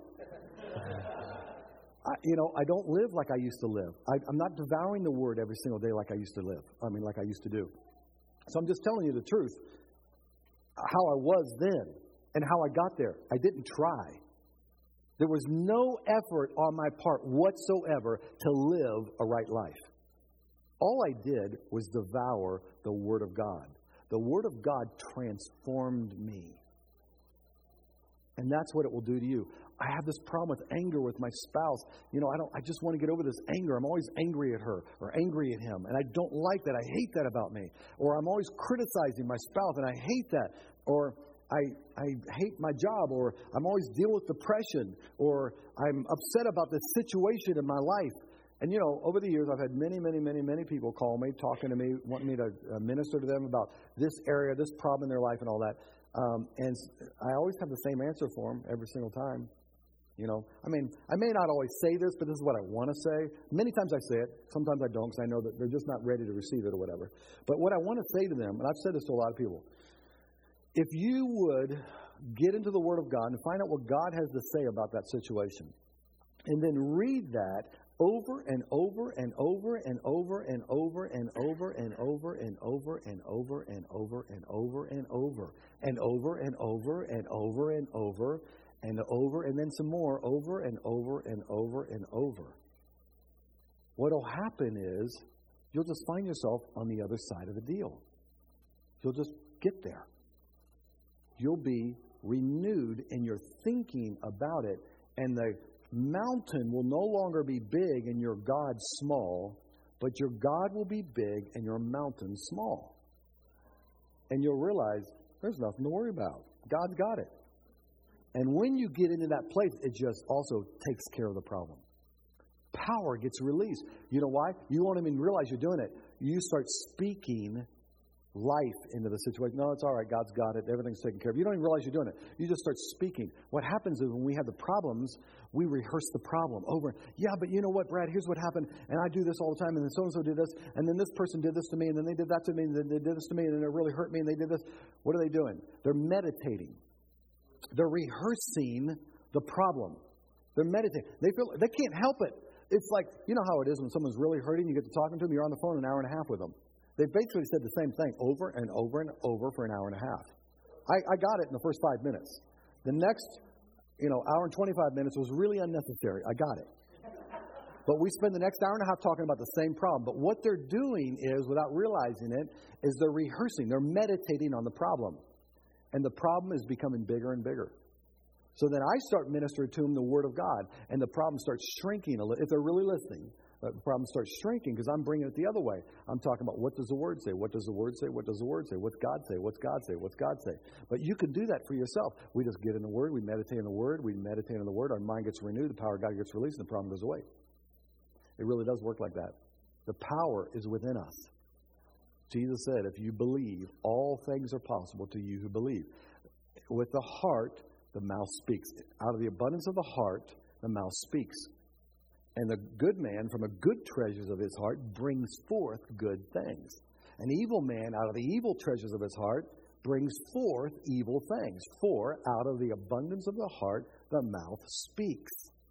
I, you know, I don't live like I used to live. I, I'm not devouring the Word every single day like I used to live. I mean, like I used to do. So I'm just telling you the truth, how I was then and how I got there. I didn't try. There was no effort on my part whatsoever to live a right life. All I did was devour the Word of God. The Word of God transformed me. And that's what it will do to you. I have this problem with anger with my spouse. You know, I don't. I just want to get over this anger. I'm always angry at her or angry at him. And I don't like that. I hate that about me. Or I'm always criticizing my spouse and I hate that. Or I, I hate my job, or I'm always dealing with depression, or I'm upset about this situation in my life. And, you know, over the years, I've had many, many, many, many people call me, talking to me, wanting me to uh, minister to them about this area, this problem in their life and all that. Um, and I always have the same answer for them every single time. You know, I mean, I may not always say this, but this is what I want to say. Many times I say it. Sometimes I don't because I know that they're just not ready to receive it or whatever. But what I want to say to them, and I've said this to a lot of people, if you would get into the Word of God and find out what God has to say about that situation, and then read that over and over and over and over and over and over and over and over and over and over and over and over and over and over and over and over and over and then some more over and over and over and over, what'll happen is you'll just find yourself on the other side of the deal. You'll just get there. You'll be renewed in your thinking about it, and the mountain will no longer be big and your God small, but your God will be big and your mountain small. And you'll realize there's nothing to worry about. God's got it. And when you get into that place, it just also takes care of the problem. Power gets released. You know why? You won't even realize you're doing it. You start speaking life into the situation. No, it's all right. God's got it. Everything's taken care of. You don't even realize you're doing it. You just start speaking. What happens is when we have the problems, we rehearse the problem over. Yeah, but you know what, Brad? Here's what happened. And I do this all the time. And then so-and-so did this. And then this person did this to me. And then they did that to me. And then they did this to me. And then it really hurt me. And they did this. What are they doing? They're meditating. They're rehearsing the problem. They're meditating. They feel they can't help it. It's like, you know how it is when someone's really hurting, you get to talking to them, you're on the phone an hour and a half with them. They basically said the same thing over and over and over for an hour and a half. I, I got it in the first five minutes. The next, you know, hour and twenty-five minutes was really unnecessary. I got it. But we spend the next hour and a half talking about the same problem. But what they're doing is, without realizing it, is they're rehearsing. They're meditating on the problem. And the problem is becoming bigger and bigger. So then I start ministering to them the Word of God, and the problem starts shrinking a little. If they're really listening, the problem starts shrinking because I'm bringing it the other way. I'm talking about what does the Word say? What does the Word say? What does the Word say? What's God say? What's God say? What's God say? But you can do that for yourself. We just get in the Word. We meditate in the Word. We meditate on the Word. Our mind gets renewed. The power of God gets released, and the problem goes away. It really does work like that. The power is within us. Jesus said, if you believe, all things are possible to you who believe. With the heart, the mouth speaks. Out of the abundance of the heart, the mouth speaks. And the good man, from the good treasures of his heart, brings forth good things. An evil man, out of the evil treasures of his heart, brings forth evil things. For out of the abundance of the heart, the mouth speaks.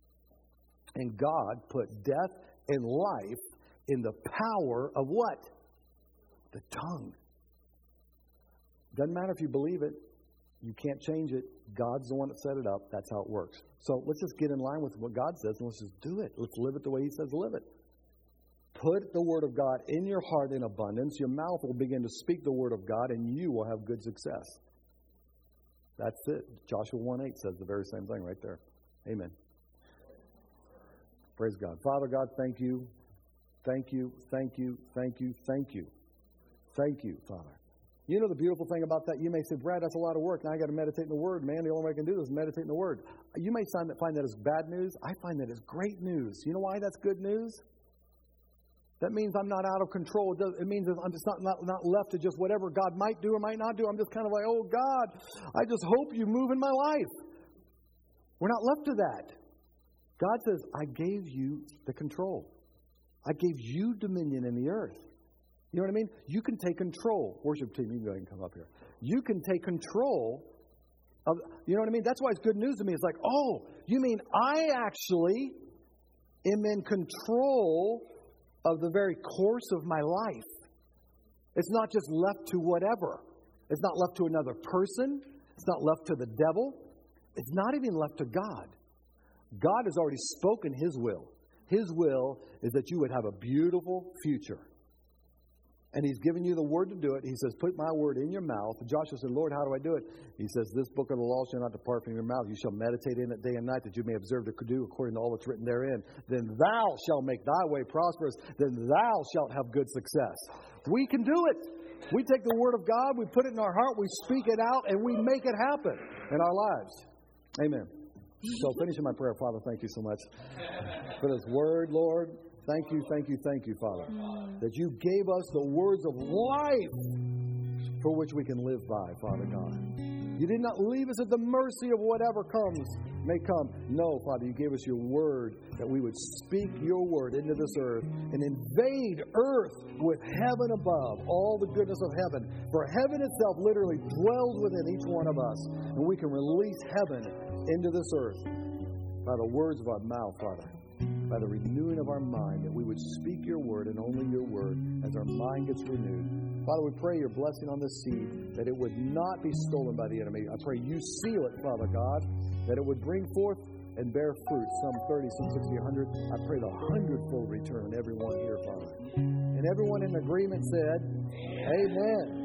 And God put death and life in the power of what? The tongue. Doesn't matter if you believe it. You can't change it. God's the one that set it up. That's how it works. So let's just get in line with what God says and let's just do it. Let's live it the way He says live it. Put the Word of God in your heart in abundance. Your mouth will begin to speak the Word of God and you will have good success. That's it. Joshua one eight says the very same thing right there. Amen. Praise God. Father God, thank you. Thank you. Thank you. Thank you. Thank you. Thank you, Father. You know the beautiful thing about that? You may say, Brad, that's a lot of work. Now I got to meditate in the Word. Man, the only way I can do this is meditate in the Word. You may find that, find that as bad news. I find that as great news. You know why that's good news? That means I'm not out of control. It means I'm just not, not, not left to just whatever God might do or might not do. I'm just kind of like, oh, God, I just hope you move in my life. We're not left to that. God says, I gave you the control. I gave you dominion in the earth. You know what I mean? You can take control. Worship team, you can go ahead and come up here. You can take control of, you know what I mean? That's why it's good news to me. It's like, oh, you mean I actually am in control of the very course of my life. It's not just left to whatever. It's not left to another person. It's not left to the devil. It's not even left to God. God has already spoken His will. His will is that you would have a beautiful future. And He's given you the word to do it. He says, put my word in your mouth. And Joshua said, Lord, how do I do it? He says, this book of the law shall not depart from your mouth. You shall meditate in it day and night, that you may observe to do according to all that's written therein. Then thou shalt make thy way prosperous. Then thou shalt have good success. We can do it. We take the word of God, we put it in our heart, we speak it out, and we make it happen in our lives. Amen. So finishing my prayer, Father, thank you so much for this word, Lord. Thank you, thank you, thank you, Father, that you gave us the words of life for which we can live by, Father God. You did not leave us at the mercy of whatever comes, may come. No, Father, you gave us your word that we would speak your word into this earth and invade earth with heaven above, all the goodness of heaven. For heaven itself literally dwells within each one of us, and we can release heaven into this earth by the words of our mouth, Father. By the renewing of our mind, that we would speak your word and only your word as our mind gets renewed. Father, we pray your blessing on this seed, that it would not be stolen by the enemy. I pray you seal it, Father God, that it would bring forth and bear fruit, some thirty, some sixty, a hundred. I pray the hundredfold return on everyone here, Father. And everyone in agreement said, Amen. Amen.